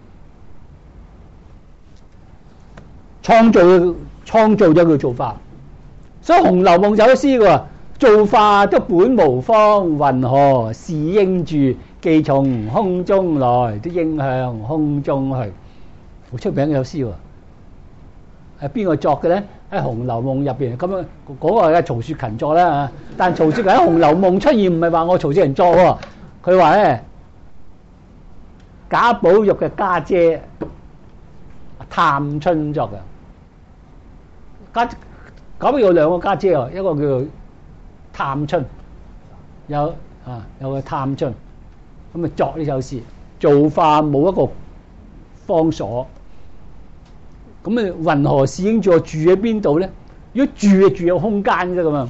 創造咗叫造化，所以《紅樓夢》有一詩嘅。造化都本無方，云何是應住？既從空中來，都應向空中去。好出名嘅有詩喎，係邊個作嘅咧？喺《紅樓夢》入邊咁樣嗰個係曹雪芹作啦嚇。但曹雪芹喺《紅樓夢》出現，唔係話我曹雪芹作喎。佢話咧，賈寶玉嘅家姐探春作嘅。賈寶玉有兩個家姐喎，一個叫做探春，有個探春，咁啊作呢首詩，造化冇一個方所，咁啊云何是應住？住喺邊度咧？如果住就住有空間啫咁啊，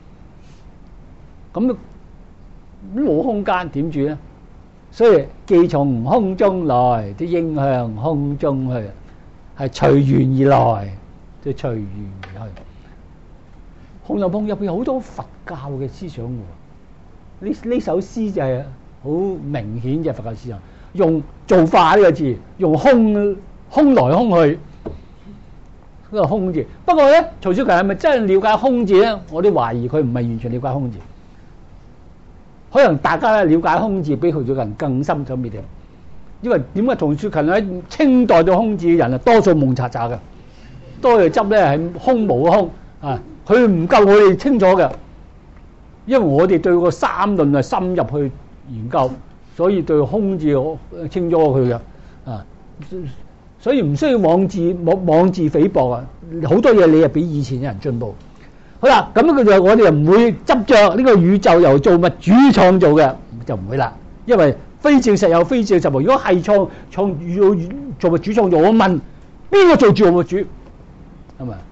咁冇空間點住咧？所以既從空中來，都應向空中去，係隨緣而來，都隨緣而去。《紅樓夢》入邊有好多佛教嘅思想喎，呢首詩就係好明顯嘅佛教思想，用造化呢個字，用空來空去，呢個空字。不過咧，曹雪芹係咪真係了解空字咧？我都懷疑佢唔係完全了解空字，可能大家咧了解空字比曹雪芹更深咗啲。因為點解曹雪芹喺清代對空字嘅人啊，多數蒙查查嘅，多數執咧係空無嘅空啊。佢唔夠我哋清楚嘅，因為我哋對個三論係深入去研究， 所以對空字清咗佢嘅啊，所以唔需要妄自菲薄啊！好多嘢你係比以前嘅人進步。好啦，咁佢就我哋又唔會執着呢個宇宙由造物主創造嘅，就唔會啦，因為非證實有，非證實無。如果係造物主創造，我問邊個做造物主？係咪？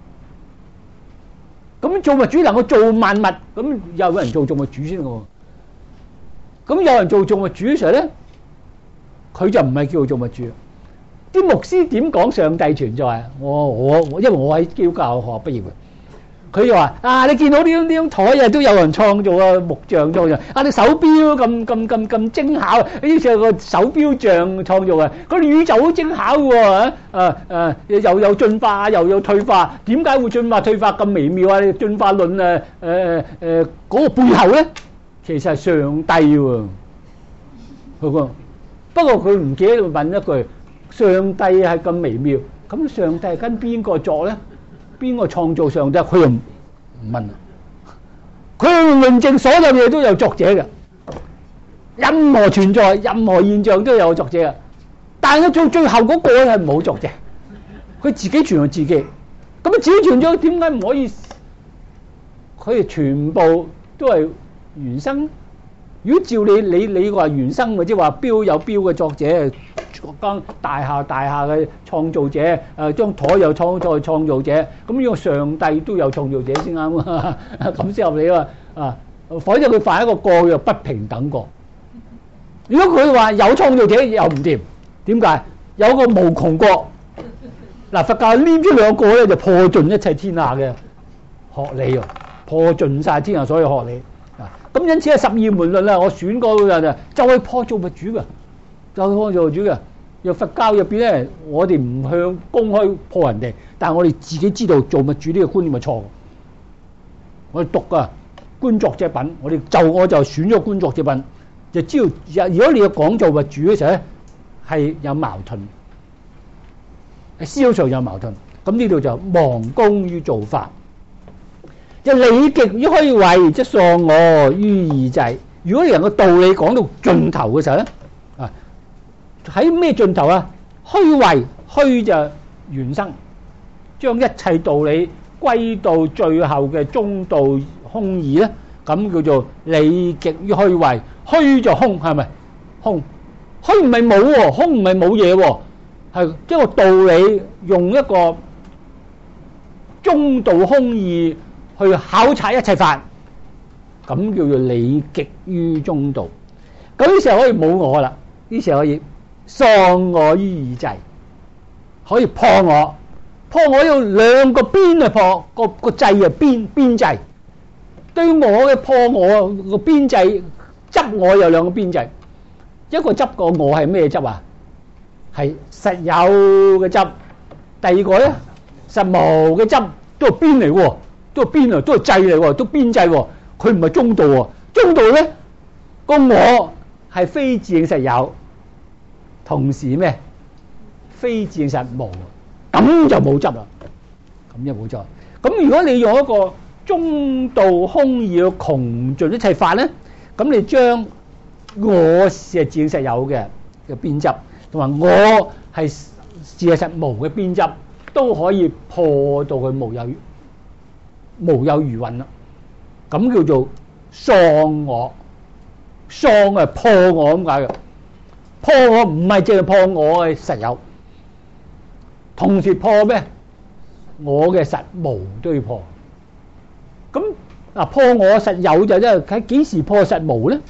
咁造物主能夠做萬物，咁有人做造物主先喎。咁有人做造物主嘅時候咧，佢就唔係叫做造物主。啲牧師點講上帝存在啊？我因為我喺基督教學校畢業嘅，佢就話啊，你見到呢張台啊，都有人創造啊，木匠創造啊，你手錶咁精巧，呢似個手錶匠創造啊，個宇宙好精巧嘅喎，又有進化又有退化，點解會進化退化咁微妙啊？進化論嗰個背後咧，其實係上帝喎。不過佢唔記得問一句。上帝係咁微妙，咁上帝係跟邊個作咧？邊個創造上帝？佢又唔問。佢論證所有嘢都有作者嘅，任何存在、任何現象都有作者嘅。但係到最後嗰個係冇作者，佢自己存在自己。咁自己存在點解唔可以？佢哋全部都係原生。如果照你話原生，或者話標有標嘅作者，間大廈嘅創造者，張台有創造者，咁呢個上帝都有創造者先啱啊！咁先合理啊！否則佢犯一個過又不平等過。如果佢話有創造者又唔掂，點解？有個無窮國，嗱佛教黏咗兩個咧，就破盡一切天下嘅學理啊，破盡晒天下所有學理。咁因此係十二門論啦，我選嗰個人就係破造物主嘅，就係破造物主嘅。若佛教入邊咧，我哋唔向公開破人哋，但係我哋自己知道造物主呢個觀念係錯嘅。我哋讀啊觀作者品，我就選咗觀作者品，就知道如果你要講造物主嘅時候咧，係有矛盾，喺思想上有矛盾。咁呢度就忘功於造化。就理極於虛偽，即喪我於義制。如果人個道理講到盡頭嘅時候咧，喺咩盡頭啊？虛偽，虛就原生，將一切道理歸到最後嘅中道空義咧，咁叫做理極於虛偽。虛就空，係咪？空，虛唔係冇喎，空唔係冇嘢喎，係將個道理用一個中道空義去考察一切法，咁叫做理極於中道。咁呢時候可以冇我啦，呢時候可以喪我於義制，可以破我。破我要兩個邊去破，個制啊邊制。對我嘅破我個邊制，執我有兩個邊制，一個執個我係咩執啊？係實有嘅執。第二個咧實無嘅執，都係邊嚟喎？都係邊啊？都係制嚟喎？都邊制喎？佢唔係中道喎。中道咧個我係非自性實有，同時咩？非自性實無，咁就冇執啦。咁就冇執。咁如果你用一個中道空義去窮盡一切法咧，咁你將我係自性實有嘅邊執，同埋我係自性實無嘅邊執，都可以破到佢無有餘蘊啦。咁叫做喪我，喪啊破我咁解嘅。破我唔係淨係破我嘅實有，同時破咩？我嘅實無都要破。咁嗱，破我實有就即係喺幾時破實無咧？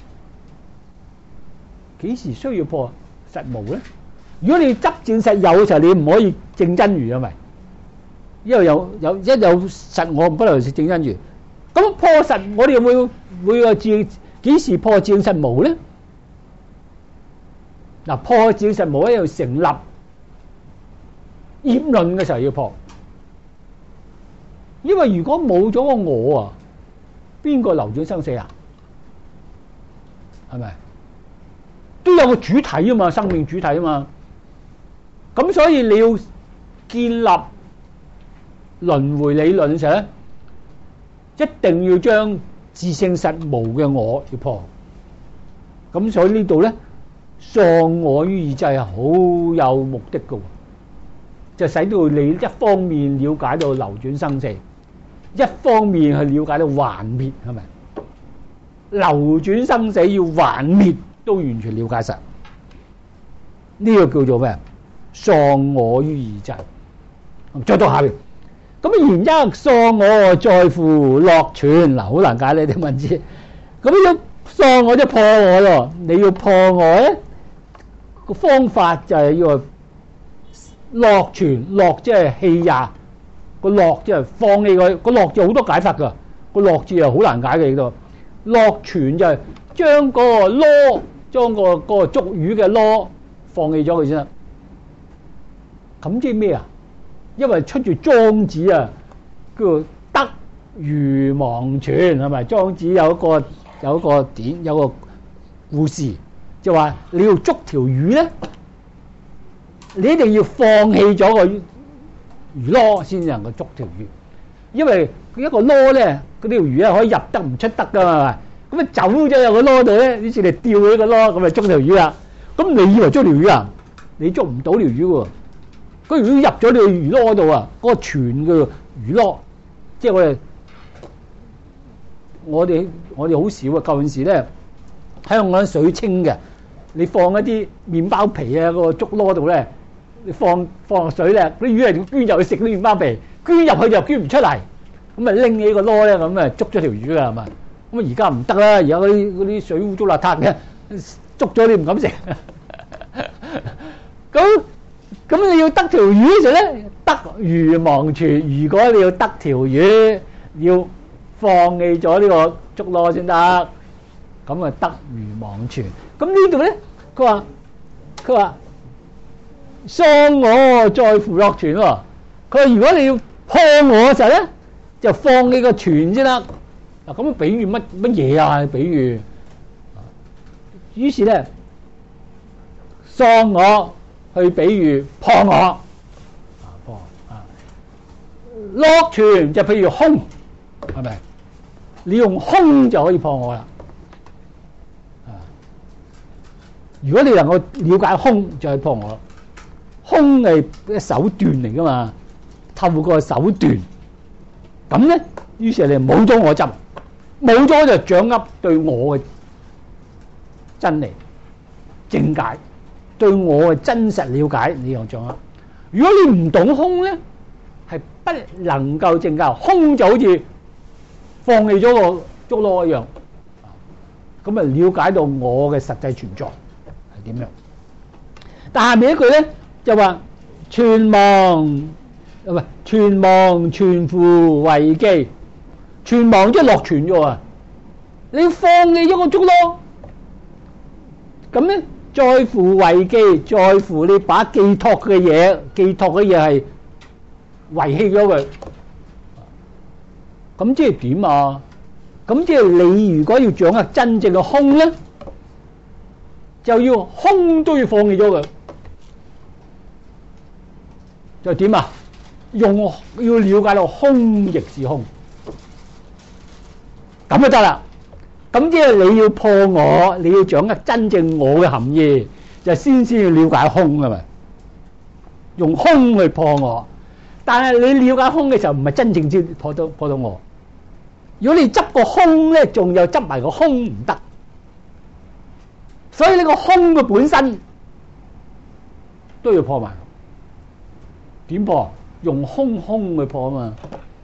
幾時需要破實無咧？如果你執正實有嘅時候，你唔可以證真如啊，咪？因為有實我唔不能是證真如。咁破實，我哋會個幾時破正實無咧？嗱，破正實無咧要成立業論嘅時候要破，因為如果冇咗個我啊，邊個流轉生死啊？係咪？都有個主體啊嘛，生命主體啊嘛。咁所以你要建立輪迴理論嘅時候咧，一定要將自性實無嘅我要破。 咁所以呢度咧，喪我於義制係好有目的嘅，就使到你一方面了解到流轉生死，一方面去了解到還滅，係咪？流轉生死要還滅都完全了解實，呢個叫做咩？喪我於義制。再讀下邊，咁然之後喪我在乎樂存，嗱好難解呢啲文字。咁要喪我即係破我咯，你要破我咧，個方法就係要樂存，樂即係棄也，個樂即係放棄佢，個樂字好多解法噶，個樂字又好難解嘅呢度。樂存就係將個囉，將個捉魚嘅囉放棄咗佢先啦。咁即係咩啊？因為出住莊子啊，叫做得魚忘存，係咪？莊子有一個典，有個故事，就話你要捉條魚咧，你一定要放棄咗個魚囉先能夠捉條魚，因為一個囉咧，嗰條魚啊可以入得唔出得噶嘛，咁啊走咗入個囉度咧，於是你釣起個囉，咁咪捉條魚啦。咁你以為捉條魚啊？你捉唔到條魚喎。佢如果入咗你個魚籮度啊，嗰個存嘅魚籮，即係我哋好少啊。舊陣時咧，香港水清嘅，你放一啲麵包皮啊，個竹籮度咧，你放落水咧，啲魚係捐入去食啲麵包皮，捐入去就捐唔出嚟，咁啊拎起個籮咧，咁啊捉咗條魚啊，係嘛？咁啊而家唔得啦，而家嗰啲水污糟邋遢嘅，捉咗你唔敢食。咁你要得條魚嘅時候咧，得魚忘存。如果你要得條魚，要放棄咗呢個捉攞先得，咁啊得魚忘存。咁呢度咧，佢話喪我在乎樂存喎。佢話如果你要破我嘅時候咧，就放棄個存先得。嗱咁比喻乜嘢啊？比喻，於是咧喪我。去比喻破我，樂存就譬如空，係咪？你用空就可以破我啦。如果你能夠了解空，就係破我。空係一手段嚟噶嘛，透過手段，咁咧，於是你冇咗我執，冇咗就掌握對我嘅真理正解。對我嘅真實了解，你又掌握。如果你唔懂空咧，係不能夠正解。空就好似放棄咗個捉攞一樣，咁啊了解到我嘅實際存在係點樣。但下面一句咧就話存亡，唔係存亡存乎為機，存亡即係樂存咗啊！你放棄咗個捉攞，咁咧？在乎為機，在乎你把寄託嘅嘢，寄託嘅嘢係遺棄咗佢，咁即係點啊？咁即係你如果要掌握真正嘅空咧，就要空都要放棄咗佢，就點啊？要了解到空亦是空，咁就得啦。咁即係你要破我，你要掌握真正我嘅含義，就先要了解空㗎嘛。用空去破我，但係你了解空嘅時候，唔係真正先破到我。如果你執個空咧，仲有執埋個空唔得。所以呢個空嘅本身都要破埋。點破？用空去破啊嘛。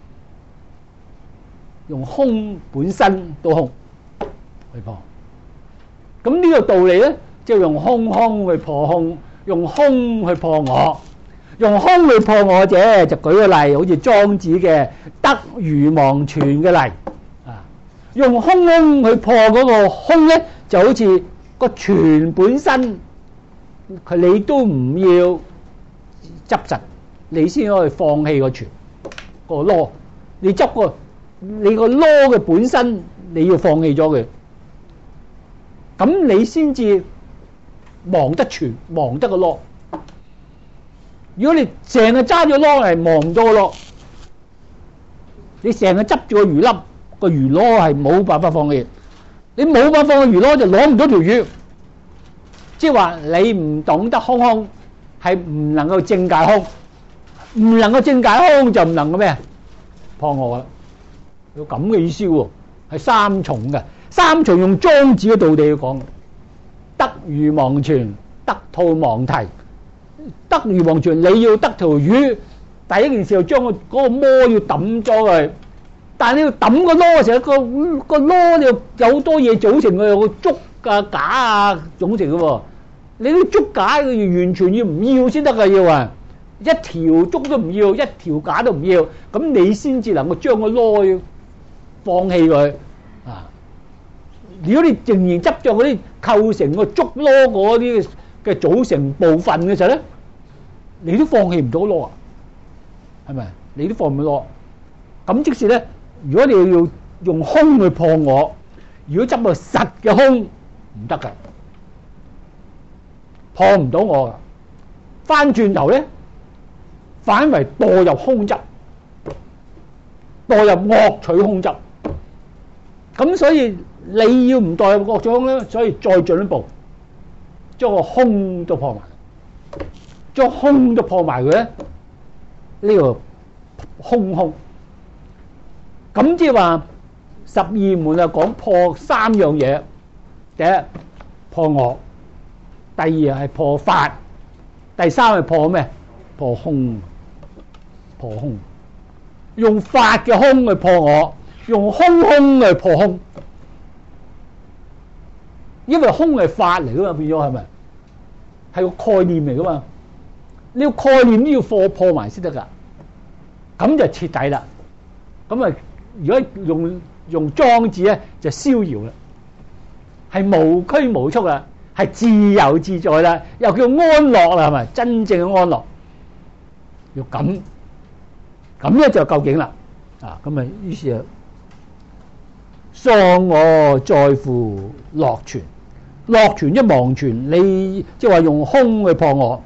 用空本身都空。去破，咁呢個道理咧，就用空去破空，用空去破我，用空去破我者，就舉個例，好似莊子嘅得魚忘存嘅例啊，用空去破嗰個空咧，就好似個存本身，你都唔要執實，你先可以放棄個存個囉，你執你個囉嘅本身，你要放棄咗佢。咁你先至忘得存，忘得個囉。如果你成日揸住囉嚟，忘咗個囉，你成日執住個魚粒，個魚囉係冇辦法放棄。你冇辦法放個魚囉，就攞唔到條魚， 即係話你唔懂得空空，係唔能夠正解空，唔能夠正解空就唔能夠咩破我啦。有咁嘅意思喎，係三重嘅。三重用莊子嘅道理去講，得魚忘筌，得兔忘蹄。得魚忘筌，你要得條魚，第一件事就將嗰個魔要抌咗佢。但係你要抌個籮嘅時候，個籮你有好多嘢組成嘅，有個竹啊架啊組成嘅喎。你啲竹架佢完全要唔要先得㗎，要啊一條竹都唔要，一條架都唔要，咁你先至能夠將個籮放棄佢啊！如果你仍然執著嗰啲構成個竹籮嗰啲嘅組成部分嘅時候咧，你都放棄唔到籮啊，係咪？你都放唔到籮。咁即是咧，如果你要用空去破我，如果執個實嘅空唔得㗎，破唔到我㗎。翻轉頭咧，反為墮入空執，墮入惡取空執。咁所以你要唔墮入惡取空咧，所以再進一步，將個空都破埋，將空都破埋佢咧，呢個空。咁即係話十二門啊，講破三樣嘢。第一破我，第二係破法，第三係破咩？破空。破空，用法嘅空去破我，用空去破空。因為空係法嚟噶嘛，變咗係咪？係個概念嚟噶嘛？呢個概念都要破埋先得噶，咁就徹底啦。咁啊，如果用莊子咧，就逍遙啦，係無拘無束啦，係自由自在啦，又叫安樂啦，係咪？真正嘅安樂，要咁咧就夠勁啦。啊，咁啊，於是啊，喪我在乎樂存，樂存一忘存，你即係話用空去破我，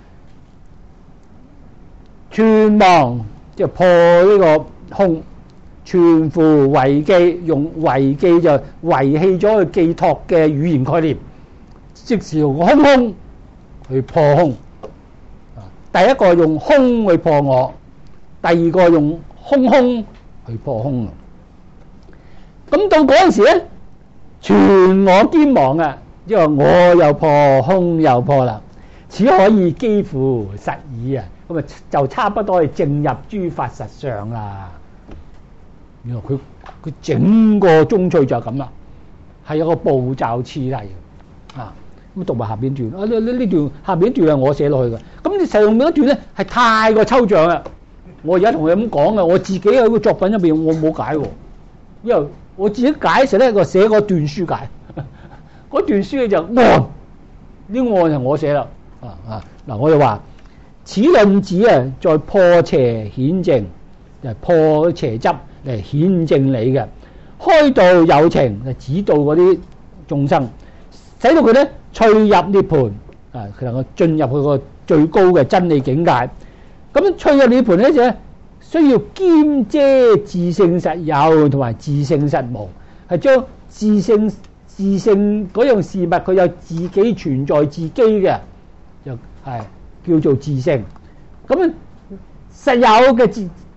存亡即係破呢個空。全乎遺記，用遺記就遺棄咗佢寄託嘅語言概念，即是用空去破空。第一個用空去破我，第二個用空去破空。咁到嗰陣時咧，全我兼忘啊，即係我又破，空又破啦，此可以幾乎實矣啊！咁啊就差不多係正入諸法實相啦。原來佢整個中趣就係咁啦，係有個步驟次第啊。咁讀埋下邊段啊，呢段下邊段係我寫落去嘅。咁你實用嗰一段咧係太過抽象啦。我而家同佢咁講嘅，我自己喺個作品入邊我冇解喎，因為我自己解時咧，我寫個段書解，嗰段書就案，呢案係我寫啦。嗱，我就話此論旨啊，在破邪顯正，就破邪執。嚟顯正理嘅，開導有情，就指導嗰啲眾生，使到佢咧趣入涅槃啊，佢能夠進入佢個最高嘅真理境界。咁趣入涅槃咧就需要兼遮自性實有同埋自性實無，係將自性嗰樣事物佢有自己存在自己嘅，就係叫做自性。咁實有嘅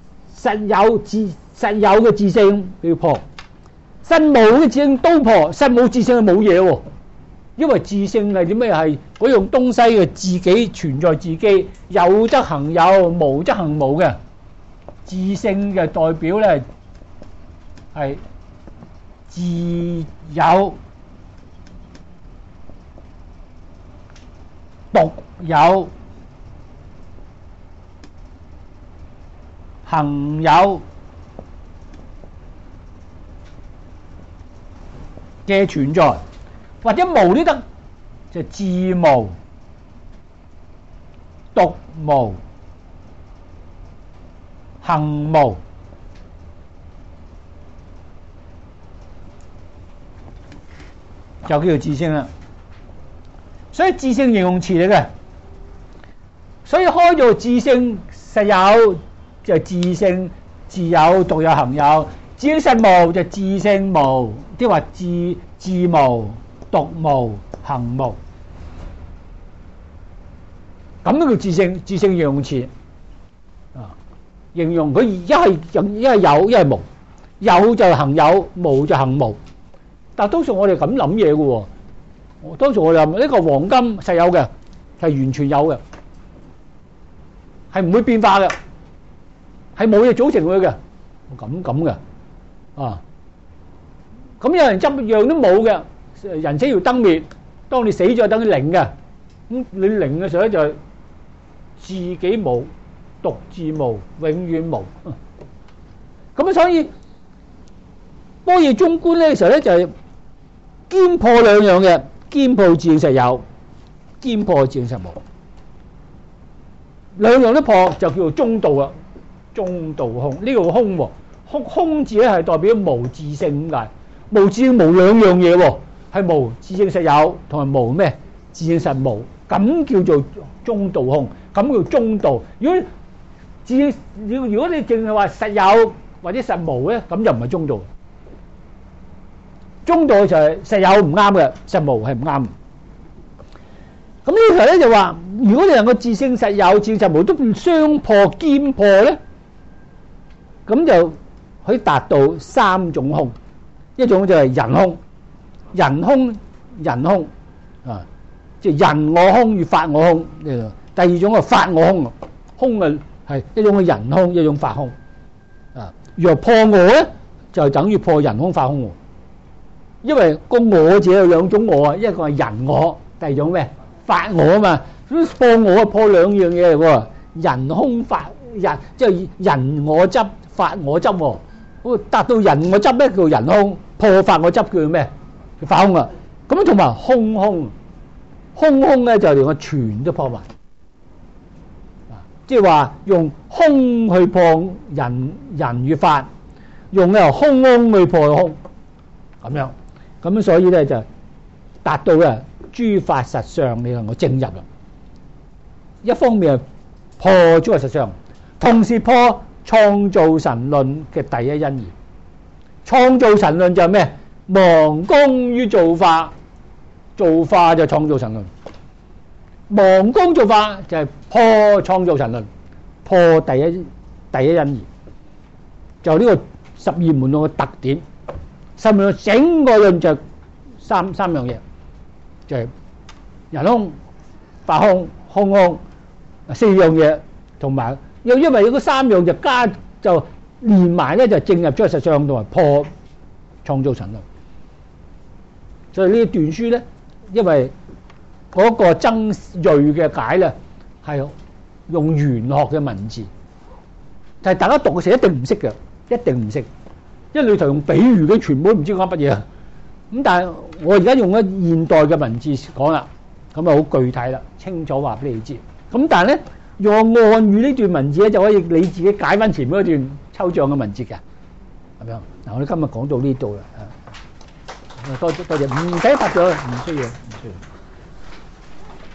實有嘅自性要破，實無嘅自性都破。實冇自性係冇嘢喎，因為自性係點咩？係嗰樣東西嘅自己存在自己，有則行有，無則行無嘅。自性嘅代表咧係自有、獨有、行有嘅存在，或者無都得，就自無、獨無、行無，就叫做自性啦。所以自性形容詞嚟嘅，所以開咗自性實有就自性自有、獨有、行有。自性實無就自性無，即係話自無、獨無、行無。 咁都叫自性。自性形容詞啊，形容佢一係有，一係無。有就行有，無就行無。但係多數我哋咁諗嘢嘅喎，多數我哋諗呢個黃金實有嘅，係完全有嘅，係唔會變化嘅，係冇嘢組成佢嘅，咁嘅啊。咁有人執樣都冇嘅，人死要燈滅，當你死咗等於零嘅，咁你零嘅時候咧就係自己無，獨自無，永遠無。咁啊，所以般若中觀咧嘅時候咧就係兼破兩樣嘅，兼破自性實有，兼破自性實無，兩樣都破就叫做中道啦。中道空，呢個空喎，空字咧係代表無自性咁解，無自性無兩樣嘢喎，係無自性實有同埋無咩自性實無，咁叫做中道空，咁叫中道。如果你淨係話實有或者實無咧，咁就唔係中道。中道就係實有唔啱嘅，實無係唔啱。咁呢個時候咧就話，如果你能夠自性實有、自性實無都相破兼破咧，咁就可以達到三種空。一種就係人空，人空啊，即係人我空與法我空。第二種係法我空，空啊係一種係人空，一種法空啊。若破我咧，就等於破人空法空。因為個我字有兩種我啊，一個係人我，第二種咩？法我啊嘛。咁破我啊破兩樣嘢嚟喎，人空法人，即係人我執、法我執喎。咁達到人我執咧叫人空，破法我執叫咩？叫法空啊。咁同埋空咧就連個全都破埋。即係話用空去破人與法，用咧空去破空，咁樣。咁所以咧就達到咧諸法實相，你能夠證入啦。一方面係破諸法實相，同時破創造神論嘅第一因緣。創造神論就係咩？忘功於造化，造化就創造神論。忘功造化就係破創造神論，破第一因緣。就呢個十二門論嘅特點。十二門論整個論就三樣嘢，就係人空、法空、空空四樣嘢，同埋因為嗰三樣就連埋咧，就證入咗實相同埋破創造神論。所以呢段書咧，因為嗰個曾銳嘅解咧係用玄學嘅文字，但係大家讀嘅時候一定唔識嘅，一定唔識，因為裏頭用比喻嘅，全部都唔知講乜嘢啊。咁但係我而家用咗現代嘅文字講啦，咁啊好具體啦，清楚話俾你知。咁但係咧用暗語呢段文字咧，就可以你自己解翻前面嗰段抽象嘅文字嘅，咁樣。嗱，我哋今日講到呢度啦，多謝，唔使發咗，唔需要。